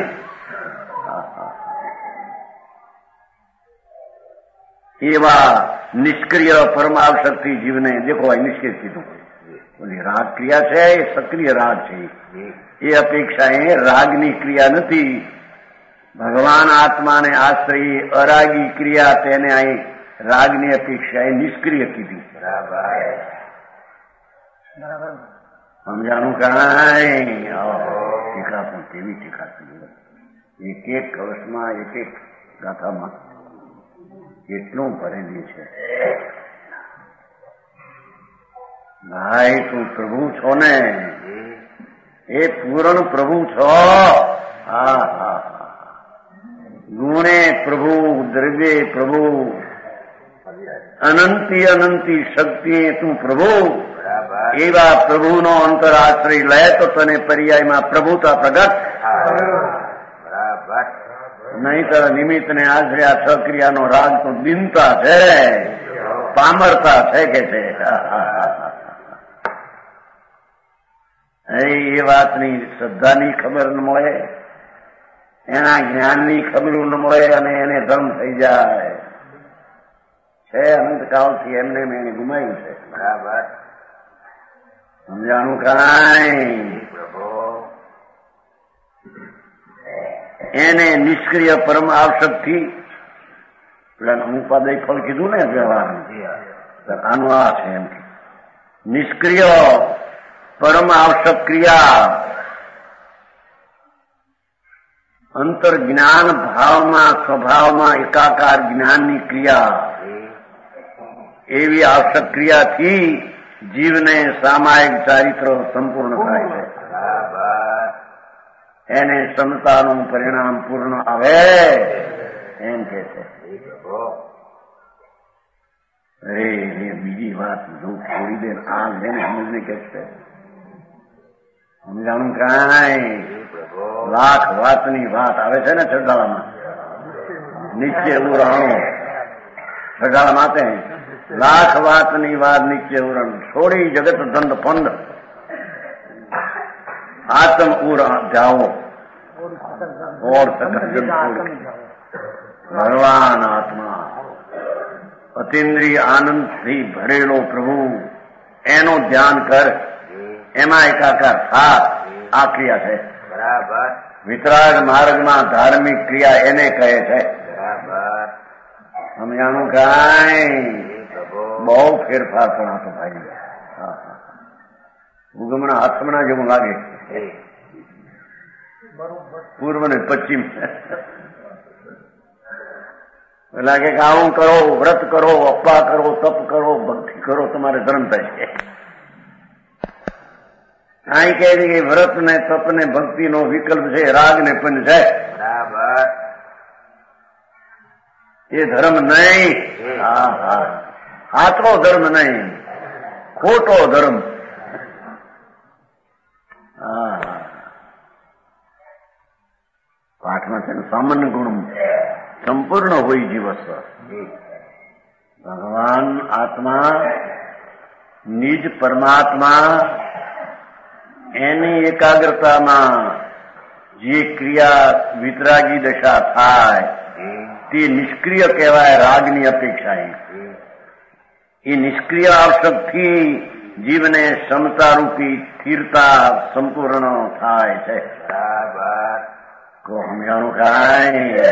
એવા નિષ્ક્રિય પરમાવશક્તિ જીવને દેખો નિષ્ક્રિય કીધું. બોલી રાગ ક્રિયા છે એ સક્રિય રાગ છે, એ અપેક્ષા એ રાગની ક્રિયા નથી. ભગવાન આત્માને આશ્રયી અરાગી ક્રિયા, તેને અહીં રાગની અપેક્ષા એ નિષ્ક્રિય કીધી. સમજાણું કાંઈ ટીકા પણ કેવી ટીકા કરી, એક એક વર્ષમાં એક એક ગાથામાં કેટલું ભરેલી છે. ભાઈ તું પ્રભુ છો ને, એ પૂર્ણ પ્રભુ છો. હા હા, ગુણે પ્રભુ, દ્રવ્યે પ્રભુ, અનંતી અનંતી શક્તિએ તું પ્રભુ. એવા પ્રભુનો અંતર આશ્રય લે તો તને પર્યાયમાં પ્રભુતા પ્રગટ. નહીતર નિમિત્તને આશ્રય છ ક્રિયાનો રાગ તો દિનતા છે, પામરતા છે કે છે. એ વાતની શ્રદ્ધાની ખબર ન મળે, એના જ્ઞાનની ખબર ન મળે અને એને ધર્મ થઈ જાય છે. અનંતકાળથી એમને મેં એને ગુમાવ્યું છે. બરાબર સમજાણું કાંઈ? એને નિષ્ક્રિય પરમ આવશક્તિ, પેલા અનુપાદય ફળ કીધું ને વ્યવહારનું, આનું આ છે એમ કે નિષ્ક્રિય પરમ આવશ્યક ક્રિયા, અંતર જ્ઞાન ભાવમાં સ્વભાવમાં એકાકાર જ્ઞાનની ક્રિયા, એવી આવશ્યક ક્રિયાથી જીવને સામાયિક ચારિત્ર સંપૂર્ણ થાય છે. એને ક્ષમતાનું પરિણામ પૂર્ણ આવે એમ કે છે. અરે બીજી વાત જો છોડી દે, આ લઈને સમજને કે છે સમજાણું કાંઈ? લાખ વાતની વાત આવે છે ને છડાળામાં, નીચે ઉરાણો છડાળા માતે લાખ વાતની વાત નીચે ઉરણ છોડી જગત ધંધ ફંદ આત્મ ઉર જાઓ ઓર ભગવાન આત્મા અતિન્દ્રિય આનંદથી ભરેલો પ્રભુ, એનું ધ્યાન કર, એમાં એકાકાર થા. આ ક્રિયા છે. બરાબર. વિતરાગ માર્ગમાં ધાર્મિક ક્રિયા એને કહે છે. બરાબર સમજાણું કાંઈ? બહુ ફેરફાર પણ હતો ભાઈ. ઉગમણા આથમણા જેવું લાગે, પૂર્વ ને પશ્ચિમ લાગે કે આવું કરો, વ્રત કરો, અપ્પા કરો, તપ કરો, ભક્તિ કરો, તમારે ધર્મ થશે. અહીં કહે છે કે વ્રત ને તપ ને ભક્તિ નો વિકલ્પ છે, રાગ ને પંચ છે. બરાબર. એ ધર્મ નહીં. હા હા, સાચો ધર્મ નહીં, ખોટો ધર્મ. હા પાઠમાં છે ને સામાન્ય ગુણ સંપૂર્ણ હોય જીવસ્વ. ભગવાન આત્મા નિજ પરમાત્મા એની એકાગ્રતામાં જે ક્રિયા વિતરાગી દશા થાય તે નિષ્ક્રિય કહેવાય. રાગની અપેક્ષાએ એ નિષ્ક્રિય આવશ્યકથી જીવને ક્ષમતારૂપી સ્થિરતા સંપૂર્ણ થાય છે. બરાબર. કો સમજાણું કાંઈ?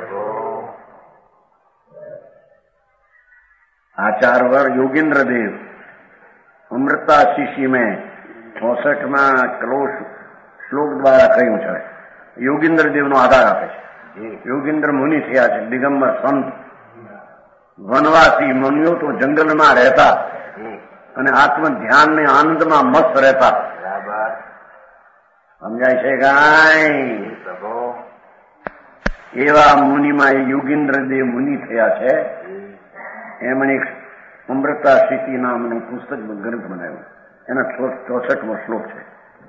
આચાર્ય યોગેન્દ્ર દેવ અમૃતા શિશી में ચોસઠમાં કલોશ શ્લોક દ્વારા કહ્યું છે. યોગેન્દ્ર દેવનો આધાર આપે છે. યોગેન્દ્ર મુનિ થયા છે, દિગંબર સંત, વનવાસી મુનિઓ તો જંગલમાં રહેતા, અને આત્મ ધ્યાન ને આનંદમાં મસ્ત રહેતા. બરાબર. સમજાય છે કાંઈ? પ્રભુ. એવા મુનિમાં યોગીન્દ્ર દેવ મુનિ થયા છે. એમણે એક અમૃતા સ્થિતિ નામનું પુસ્તક ગ્રંથ બનાવ્યું. એના ચોસઠમો શ્લોક છે.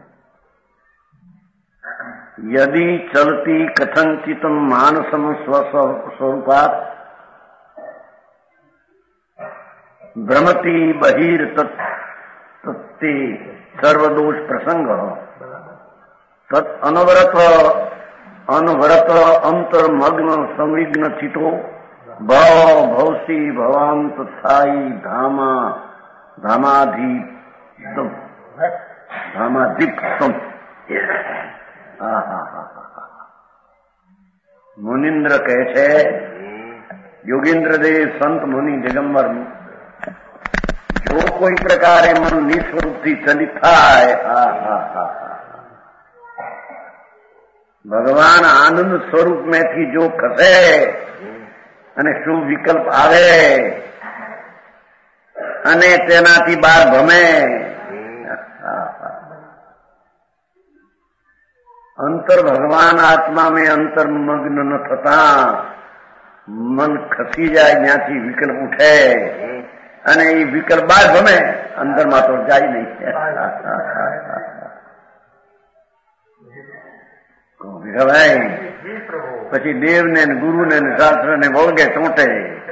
યદિ ચલતી કથંચિત માનસમ સ્વસ્વરૂપાત ભ્રમતી બહિર તત્તે સર્વદોષ પ્રસંગ તત અનવરત અનવરત અંતર્મગ્ન સંવિઘ્ન ચિતો ભવ ભવસી ભવાંત થાઈ ધામા ધામાધીપ્તમ ધામાધીપ્તમ. મુનિન્દ્ર કહે છે, યોગેન્દ્ર દેવ સંત મુનિ દિગંબર જો કોઈ પ્રકારે મન નિસ્વરૂપથી ચલિત થાય, હા હા હા ભગવાન આનંદ સ્વરૂપ મેથી જો ખસે અને શું વિકલ્પ આવે અને તેનાથી બહાર ભમે, અંતર ભગવાન આત્મા મેં અંતર્મગ્ન ન થતા મન ખસી જાય, ત્યાંથી વિકલ્પ ઉઠે અને એ વિકલ્પ બહાર ભમે, અંદરમાં તો જાય નહીં. ભાઈ પછી દેવને ગુરુને શાસ્ત્રને વળગે ચોંટે.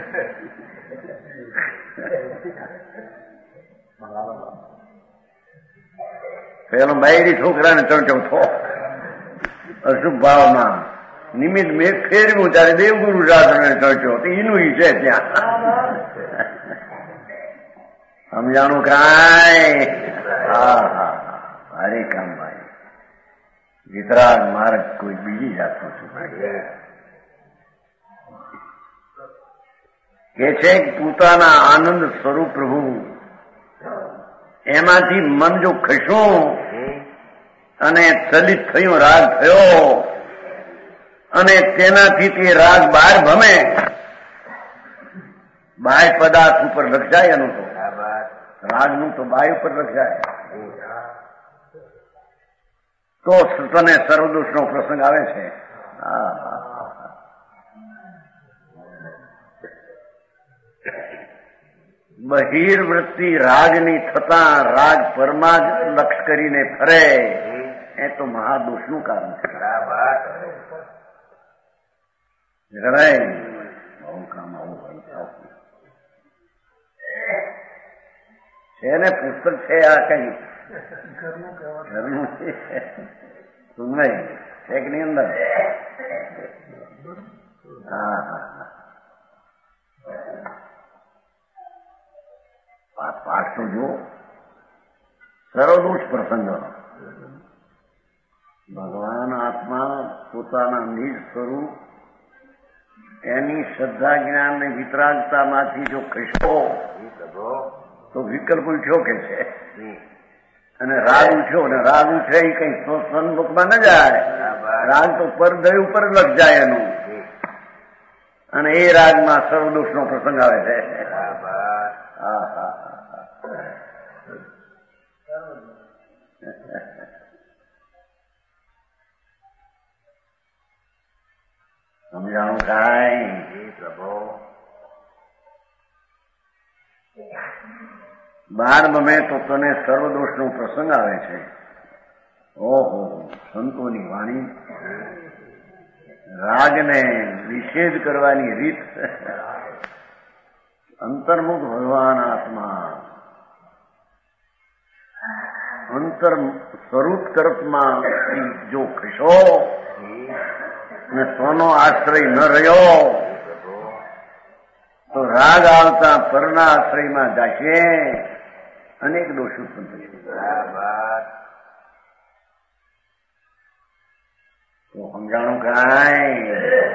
પેલો બાયરી છોકરાને ચોંટ્યો થો અશુભ ભાવમાં નિમિત્ત મેં ફેરવ્યું ત્યારે દેવગુરુ શાસ્ત્રને ચોંટ્યો તો એનું ઈ છે ત્યાં. સમજાણું કાંઈ? હા હા હરે કામ ભાઈ. વિતરાગ માર્ગ કોઈ બીજી જાતનો છું કે છે પોતાના આનંદ સ્વરૂપ પ્રભુ એમાંથી મન જો ખસ્યું અને ચલિત થયું, રાગ થયો અને તેનાથી તે રાગ બહાર ભમે, બાહ્ય પદાર્થ ઉપર લક્ષાય, એનું તો રાગનું તો બાહ્ય ઉપર લક્ષાય તો તને સર્વદોષનો પ્રસંગ આવે છે. બહિર્વૃત્તિ રાગની થતા રાગ પરમાં જ લક્ષ કરીને ફરે, એ તો મહાદોષનું કારણ છે. બહુ કામ આવું છે ને પુસ્તક છે આ કઈ ઘરનું છે નહીં છે કે ની અંદર. હા હા પાઠ તો જુઓ, સર્વદોષ પ્રસંગ. ભગવાન આત્મા પોતાના નિજ સ્વરૂપ એની શ્રદ્ધા જ્ઞાન ને વિતરાગતામાંથી જો ખસ્યો તો વિકલ્પ ઉઠ્યો કે છે, અને રાગ ઉઠ્યો ને રાગ ઉઠે એ કઈ સન્મુખમાં ન જાય, રાગ તો પરદય ઉપર લગ જાય એનું, અને એ રાગમાં સર્વદોષનો પ્રસંગ આવે છે. હા હા સમજાણું કાંઈ? પ્રભુ બાર ગમે તો તને સર્વદોષનો પ્રસંગ આવે છે. ઓહો, સંતોની વાણી, રાગને નિષેધ કરવાની રીત, અંતર્મુખ ભગવાન આત્મા અંતર સ્વરૂપ તરફમાં જો ખસો ને સોનો આશ્રય ન રહ્યો તો રાગ આવતા પરના આશ્રયમાં જશે, અનેક દોષ ઉત્પન્ન થશે. તો સમજાણું કાંઈ?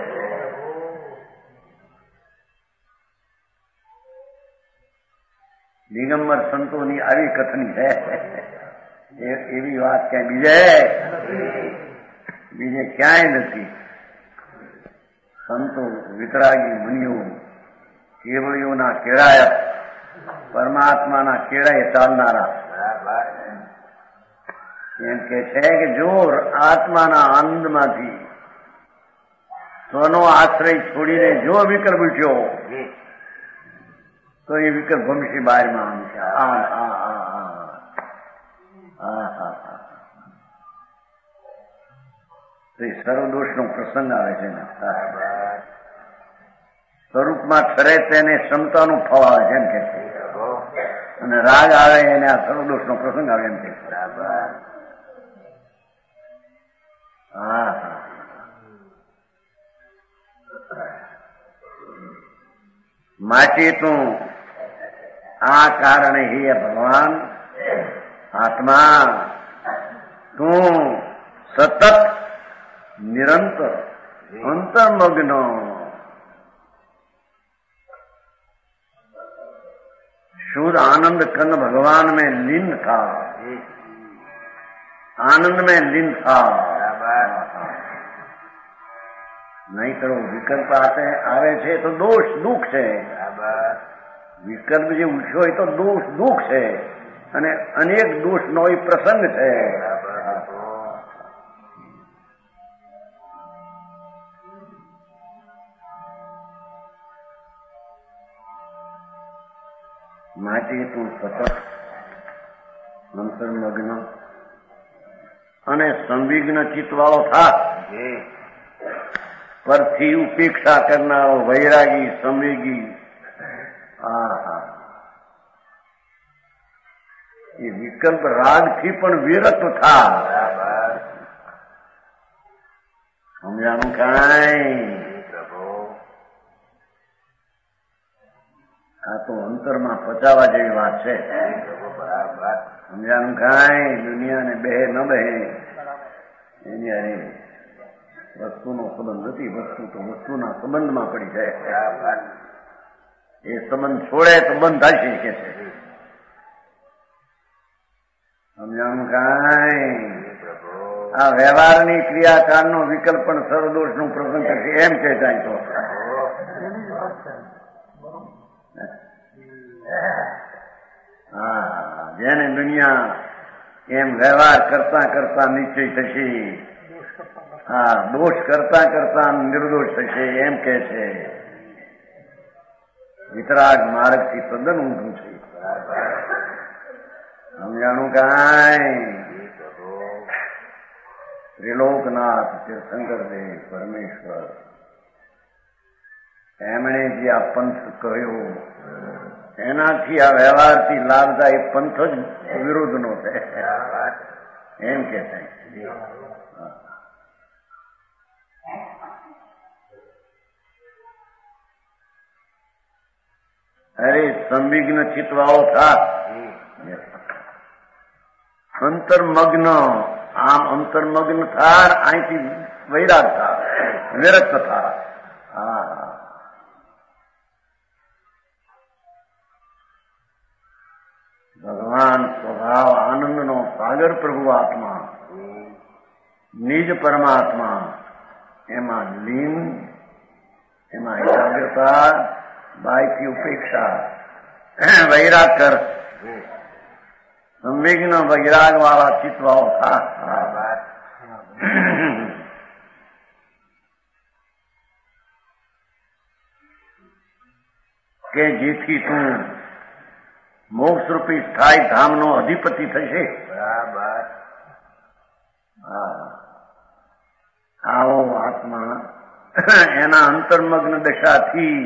દિગંબર સંતોની આવી કથની છે, એવી વાત ક્યાંય બીજે બીજે ક્યાંય નથી. સંતો વિતરાગી મુનિઓ કેવળીઓના કેળાયા પરમાત્માના કેળાએ ચાલનારા એમ કે છે કે જો આત્માના આનંદમાંથી સ્વનો આશ્રય છોડીને જો વિકલ્પ ઉઠ્યો તો એ વિકલ્પ ભમશી બહારમાં આમ છે. સર્વદોષનો પ્રસંગ આવે છે ને સ્વરૂપમાં ઠરે તેને ક્ષમતાનું ફળ આવે છે એમ કે છે, અને રાગ આવે એને આ સર્વદોષનો પ્રસંગ આવે એમ કે છે. હા હા માટે તું આ કારણે હે ભગવાન આત્મા તું સતત નિરંतर અંતર્મગ્ન शुद्ध आनंद कंद भगवान में लीन था, आनंद में लीन था. नहीं करो विकल्प आते आवे छे तो दोष दुख છે, વિકલ્પ જે ઉઠ્યો હોય તો દોષ દુઃખ છે અને અનેક દોષનો એ પ્રસંગ છે. માટે તું સતત અંતર્મગ્ન અને સંવિઘ્ન ચિત્તવાળો થા. પરથી ઉપેક્ષા કરનારો વૈરાગી સંવેગી આ એ વિકલ્પ રાગથી પણ વિરત થા. સમજાણું કાંઈ? આ તો અંતરમાં પચાવવા જેવી વાત છે. સમજાણું કાંઈ? દુનિયાને બે ન બે એની અરે વસ્તુનો સંબંધ નથી. વસ્તુ તો વસ્તુના સંબંધમાં પડી જાય. એ સંબંધ છોડે તો બંધ થાય છે કે છે. સમજાણું કાંઈ? આ વ્યવહારની ક્રિયાકાળનો વિકલ્પ પણ સર્વદોષનું પ્રસંગ કરશે એમ કે જાય તો હા જેને દુનિયા એમ વ્યવહાર કરતા કરતા નિશ્ચય થશે, હા દોષ કરતા કરતા નિર્દોષ થશે એમ કે છે. વિતરાગ માર્ગથી તદ્દન ઊંધું છે. સમજાણું કાંઈ? ત્રિલોકનાથ તીર્થંકરદેવ પરમેશ્વર એમણે જે આ પંથ કહ્યો એનાથી આ વ્યવહારથી લાભ થાય એ પંથ જ વિરોધનો છે એમ કે છે. અરે સંવિઘ્ન ચિત્તવાળો થા, અંતર્મગ્ન આમ અંતર્મગ્ન થા, અહીંથી વૈરાગ થા, વિરક્ત થા. હા ભગવાન સ્વભાવ આનંદનો સાગર પ્રભુ આત્મા નિજ પરમાત્મા એમાં લીન, એમાં એકાગ્રતા, બાયથી ઉપેક્ષા, વૈરાગ કર, સંવિઘ્ન વૈરાગ વાળા ચિત્તવાળો થા. કે જેથી તું મોક્ષરૂપી સ્થાયી ધામનો અધિપતિ થશે. બરાબર. હા આવો આત્મા એના અંતર્મગ્ન દશાથી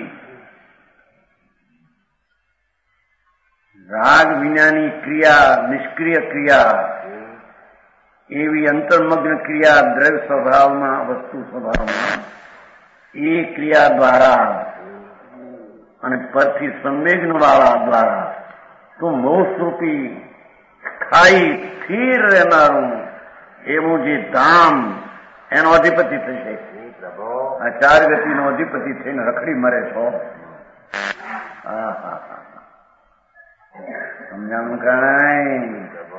રાગ વિનાની ક્રિયા, નિષ્ક્રિય ક્રિયા, એવી અંતર્મગ્ન ક્રિયા દ્રવ્ય સ્વભાવમાં, વસ્તુ સ્વભાવમાં, એ ક્રિયા દ્વારા અને પરથી સંવેગન વાળા દ્વારા તું મોક્ષરૂપી સ્થાયી સ્થિર રહેનારું એવું જે ધામ એનો અધિપતિ થશે. આ ચાર ગતિનો અધિપતિ થઈને રખડી મરે છો. હા હા હા સમજાણું કાંઈ?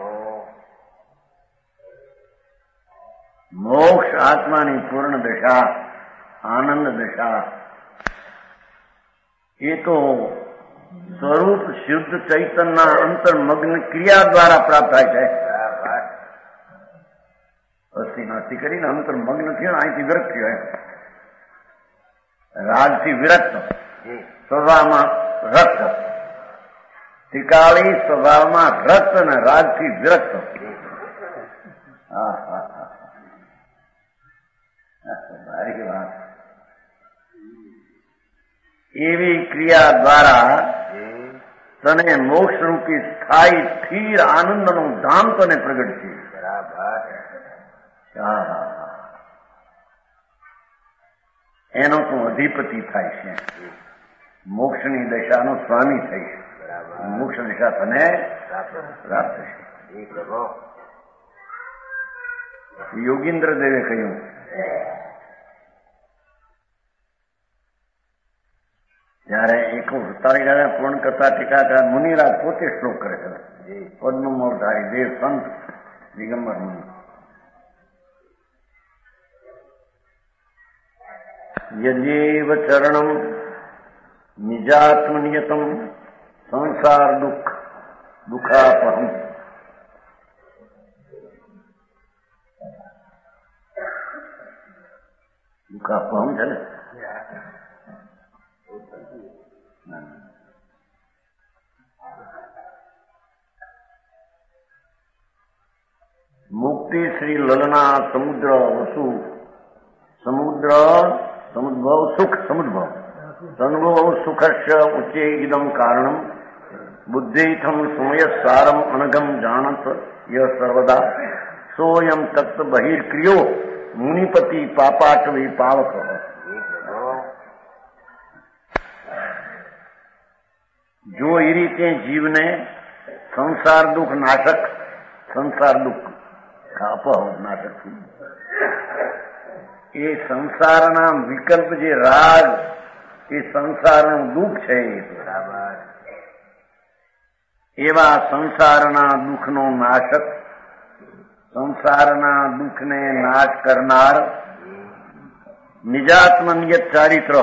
મોક્ષ આત્માની પૂર્ણ દશા, આનંદ દશા, એ તો સ્વરૂપ શુદ્ધ ચૈતનના અંતર્મગ્ન ક્રિયા દ્વારા પ્રાપ્ત થાય છે. અસ્થિ નાસ્તિ કરીને અંતર્મગ્ન થયો, અહીંથી વિરક્ત થયો. રાગથી વિરક્ત, સ્વભાવમાં રક્ત. ટીકાળી સ્વભાવમાં રક્ત અને રાગથી વિરક્ત. હા હા હા સારી વાત. એવી ક્રિયા દ્વારા તને મોક્ષ રૂપી સ્થાયી સ્થિર આનંદનું ધામ તને પ્રગટ છે. એનો તું અધિપતિ થાય છે. મોક્ષની દશાનો સ્વામી થઈ છે. મોક્ષ દિશા તને પ્રાપ્ત છે. યોગીન્દ્ર દેવે કહ્યું, જયારે એક વૃત્તાળી પૂર્ણ કરતા ટીકા મુનિરાજ પોતે શ્લોક કરે છે. પદ્મમોરધારી દેવ સંત દિગંબર મુનિ. યજેવ ચરણમ નિજાત્મનિયતમ સંસાર દુઃખ દુઃખાપહમ. દુઃખાપહમ છે ને. મુક્તિ શ્રી લલના સમુદ્ર વસુ સમુદ્ર સમુદ્ભવ સુખ સમુદ્ભવ સન્ભવ સુખસ્ય ઉચ્ચે ઇદમ કારણમ બુદ્ધિથમ સમય સારમ અનગમ જાણત ય સર્વદા સોયમ તત્વ બહિર્ક્રિયો મુનિપતિ પાપાટવી પાવક. જો એ રીતે જીવને સંસાર દુઃખ નાશક સંસાર દુઃખ અપહ નાશક એ સંસારના વિકલ્પ જે રાગ એ સંસારનું દુઃખ છે. એવા સંસારના દુઃખનો નાશક સંસારના દુઃખને નાશ કરનાર નિજાત્મ નિયત ચારિત્ર.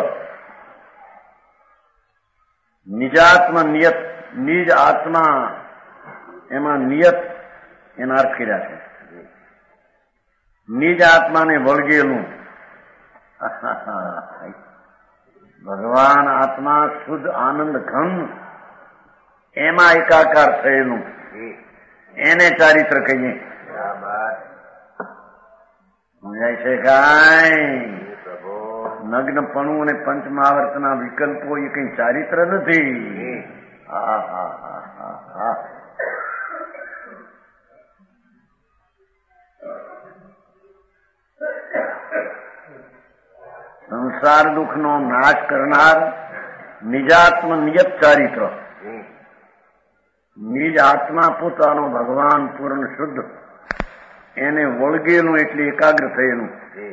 નિજાત્મ નિયત નિજ આત્મા એમાં નિયત એના અર્થ કર્યા છે. નિજ આત્માને વળગેલું. ભગવાન આત્મા શુદ્ધ આનંદ ઘન એમાં એકાકાર થયેલું એને ચારિત્ર કહીએ. સમજાય છે કાંઈ? નગ્નપણું અને પંચમહાવર્તના વિકલ્પો એ કઈ ચારિત્ર નથી. હા હા હા હા હા. સંસાર દુઃખનો નાશ કરનાર નિજાત્મ નિયત ચારિત્ર. નિજ આત્મા પોતાનો ભગવાન પૂર્ણ શુદ્ધ એને વળગેલું એટલે એકાગ્ર થયેલું.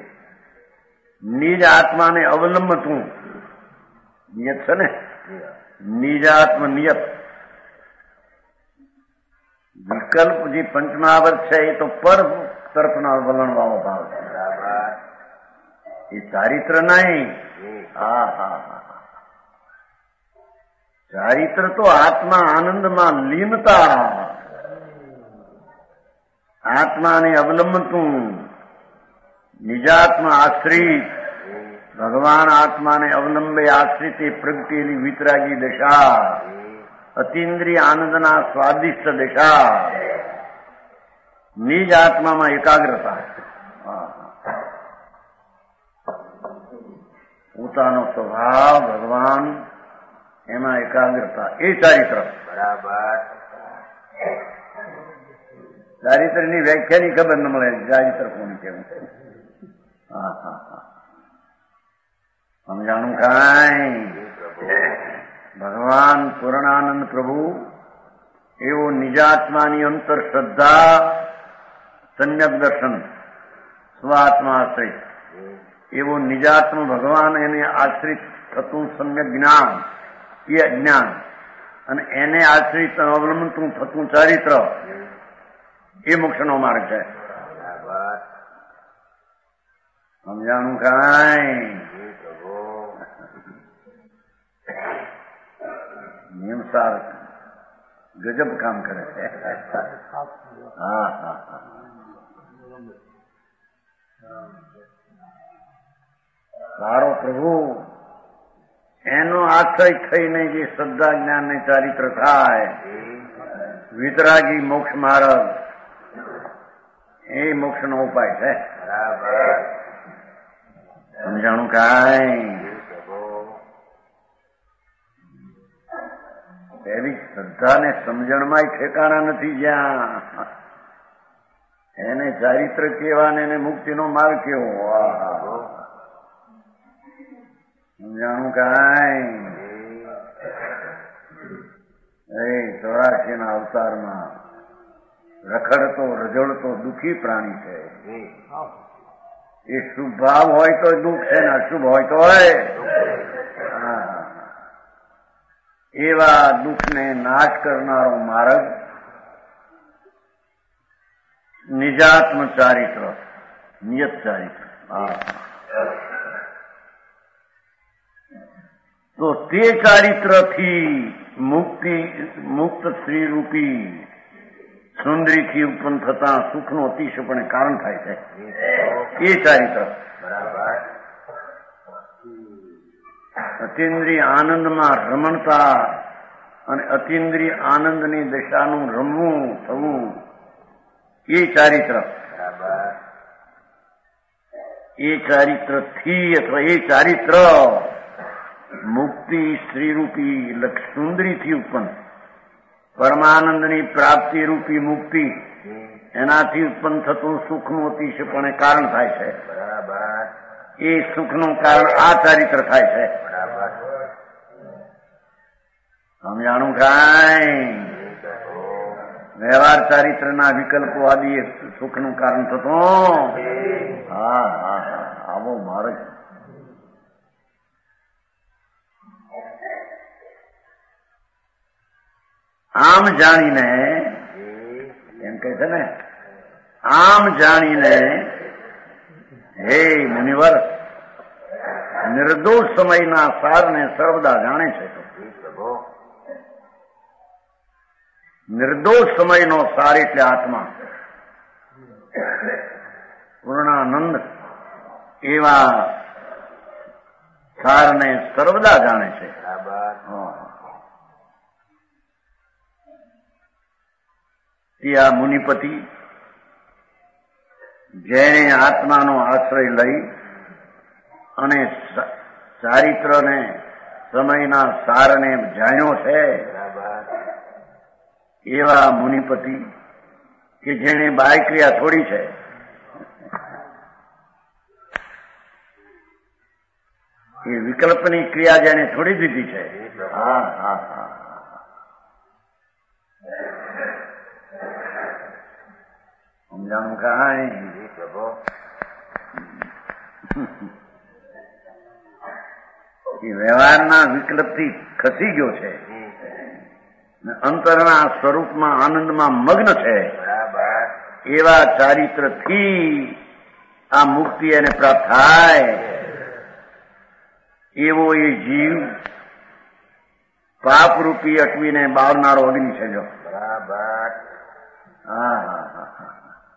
નિજ આત્માને અવલંબતું નિયત છે ને. નિજાત્મ નિયત વિકલ્પ જે પંચમહાવર્ત છે એ તો પર તરફના વલણ વાળો ભાવ છે. એ ચારિત્ર નહીં. હા હા હા. ચારિત્ર તો આત્મા આનંદમાં લીનતા. આત્માને અવલંબતું નિજાત્મા આશ્રિત ભગવાન આત્માને અવલંબે આશ્રિત એ પ્રગટેલી વિતરાગી દશા. અતિન્દ્રિય આનંદના સ્વાદિષ્ટ દશા. નિજ આત્મામાં એકાગ્રતા. પોતાનો સ્વભાવ ભગવાન એમાં એકાગ્રતા. એ ચારિત્ર. બરાબર. ચારિત્રની વ્યાખ્યાની ખબર ન મળે. ચારિત્ર કોણ કેવું? હા હા હા. સમજાણું કાંઈ? ભગવાન પૂર્ણાનંદ પ્રભુ એવો નિજાત્માની અંતર શ્રદ્ધા સમ્યક દર્શન સ્વાત્મા આશ્રિત એવો નિજાત્મ ભગવાન એને આશ્રિત થતું સમ્યક જ્ઞાન એ અજ્ઞાન અને એને આશ્રિત અવલંબતું થતું ચારિત્ર એ મોક્ષનો માર્ગ છે. સમજાણું કાંઈ? નિયમ સંસાર ગજબ કામ કરે છે. હા હા હા સારો પ્રભુ એનો આશ્રય થઈને જે શ્રદ્ધા જ્ઞાન ને ચારિત્ર થાય, વિતરાગી મોક્ષ માર્ગ એ મોક્ષ નો ઉપાય છે. સમજાણું કાંઈ? એવી શ્રદ્ધા ને સમજણમાં ઠેકાણા નથી જ્યાં એને ચારિત્ર કેવા ને એને મુક્તિનો માર્ગ કેવો. સમજાણું કાંઈ? એ ચોરાશી ના અવતારમાં રખડતો રજળતો દુઃખી પ્રાણી છે. એ શુભ ભાવ હોય તો દુઃખ છે ને અશુભ હોય તો હોય. એવા દુઃખને નાશ કરનારો માર્ગ નિજાત્મ ચારિત્ર, નિયત ચારિત્ર. તો તે ચારિત્રથી મુક્તિ મુક્ત શ્રી રૂપી સુંદરીથી ઉત્પન્ન થતા સુખનું અતિશયપણે કારણ થાય છે. એ ચારિત્ર અતિન્દ્રિય આનંદમાં રમણતા અને અતિન્દ્રિય આનંદની દશાનું રમવું થવું એ ચારિત્ર. એ ચારિત્રથી અથવા એ ચારિત્ર મુક્તિ શ્રીરૂપી સુંદરીથી ઉત્પન્ન પરમાનંદની પ્રાપ્તિ રૂપી મુક્તિ એનાથી ઉત્પન્ન થતું સુખનું અતિશયપણે કારણ થાય છે. એ સુખનું કારણ આ ચારિત્ર થાય છે. સમજાણું કાંઈ? વ્યવહાર ચારિત્રના વિકલ્પો આદિ સુખનું કારણ થતું. હા હા હા આવો માર્ગ. આમ જાણીને એમ કહે છે ને, આમ જાણીને હે મુનિવર નિર્દોષ સમયના સારને સર્વદા જાણે છે. નિર્દોષ સમયનો સાર એટલે આત્મા, પૂર્ણાનંદ એવા સારને સર્વદા જાણે છે. આ મુનિપતિ જેણે આત્માનો આશ્રય લઈ અને ચારિત્રને સમયના સારને જાણ્યો છે, એવા મુનિપતિ કે જેણે બાહ્ય ક્રિયા છોડી છે, એ વિકલ્પની ક્રિયા જેને છોડી દીધી છે. હા હા હા સમજાણું કાંઈ? એ વ્યવહારના વિકલ્પથી ખસી ગયો છે, અંતરના સ્વરૂપમાં આનંદમાં મગ્ન છે. એવા ચારિત્રથી આ મુક્તિ એને પ્રાપ્ત થાય. એવો એ જીવ પાપરૂપી અટવીને બાળનારો અગ્નિ છે. જો બરાબર. હા હા હા હા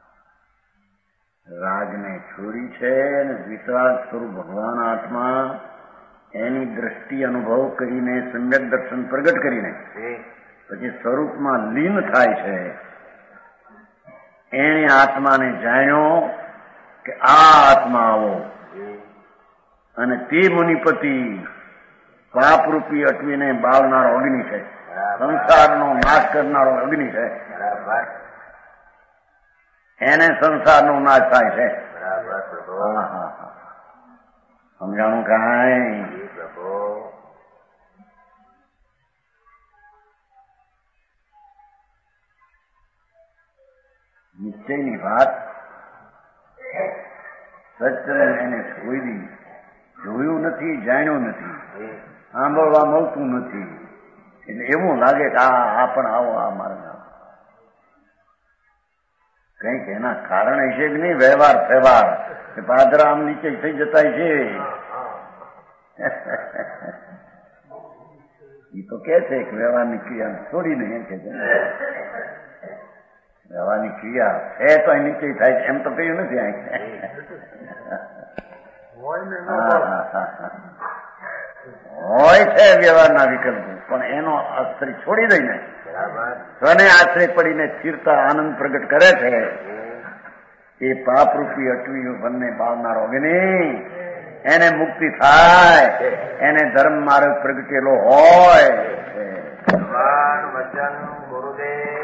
રાગને છોડી છે અને વિતરાગ સ્વરૂપ ભગવાન આત્મા એની દ્રષ્ટિ અનુભવ કરીને સમ્યક દર્શન પ્રગટ કરીને પછી સ્વરૂપમાં લીન થાય છે. એને આત્માને જાણ્યો કે આ આત્મા આવો, અને તે મુનિપતિ પાપરૂપી અટવીને બાળનારો અગ્નિ છે, સંસારનો નાશ કરનારો અગ્નિ છે. એને સંસારનો નાશ થાય છે. સમજાણું કાંઈ? નિશ્ચયની વાત સત્ય એને કોઈ જોયું નથી, જાણ્યું નથી, સાંભળવા મળતું નથી, એટલે એવું લાગે કે આ પણ આવો આ મારા કંઈક એના કારણે છે કે નહીં. વ્યવહાર વ્યવહાર પાદરા આમ નીચે થઈ જતા છે. એ તો કે છે કે વ્યવહારની ક્રિયા છોડીને એમ કે છે વ્યવહારની ક્રિયા છે તો અહીં નીચે થાય છે એમ તો કહ્યું નથી અહીં હોય છે વ્યવહારના વિકલ્પો પણ એનો આશ્રય છોડી દઈને સ્વને આશ્રય પડીને સ્થિરતા આનંદ પ્રગટ કરે છે એ પાપરૂપી અટવી બંને બાળનારો વિની એને મુક્તિ થાય એને ધર્મ માર્ગ પ્રગટેલો હોય ભગવાન વચન ગુરુદેવ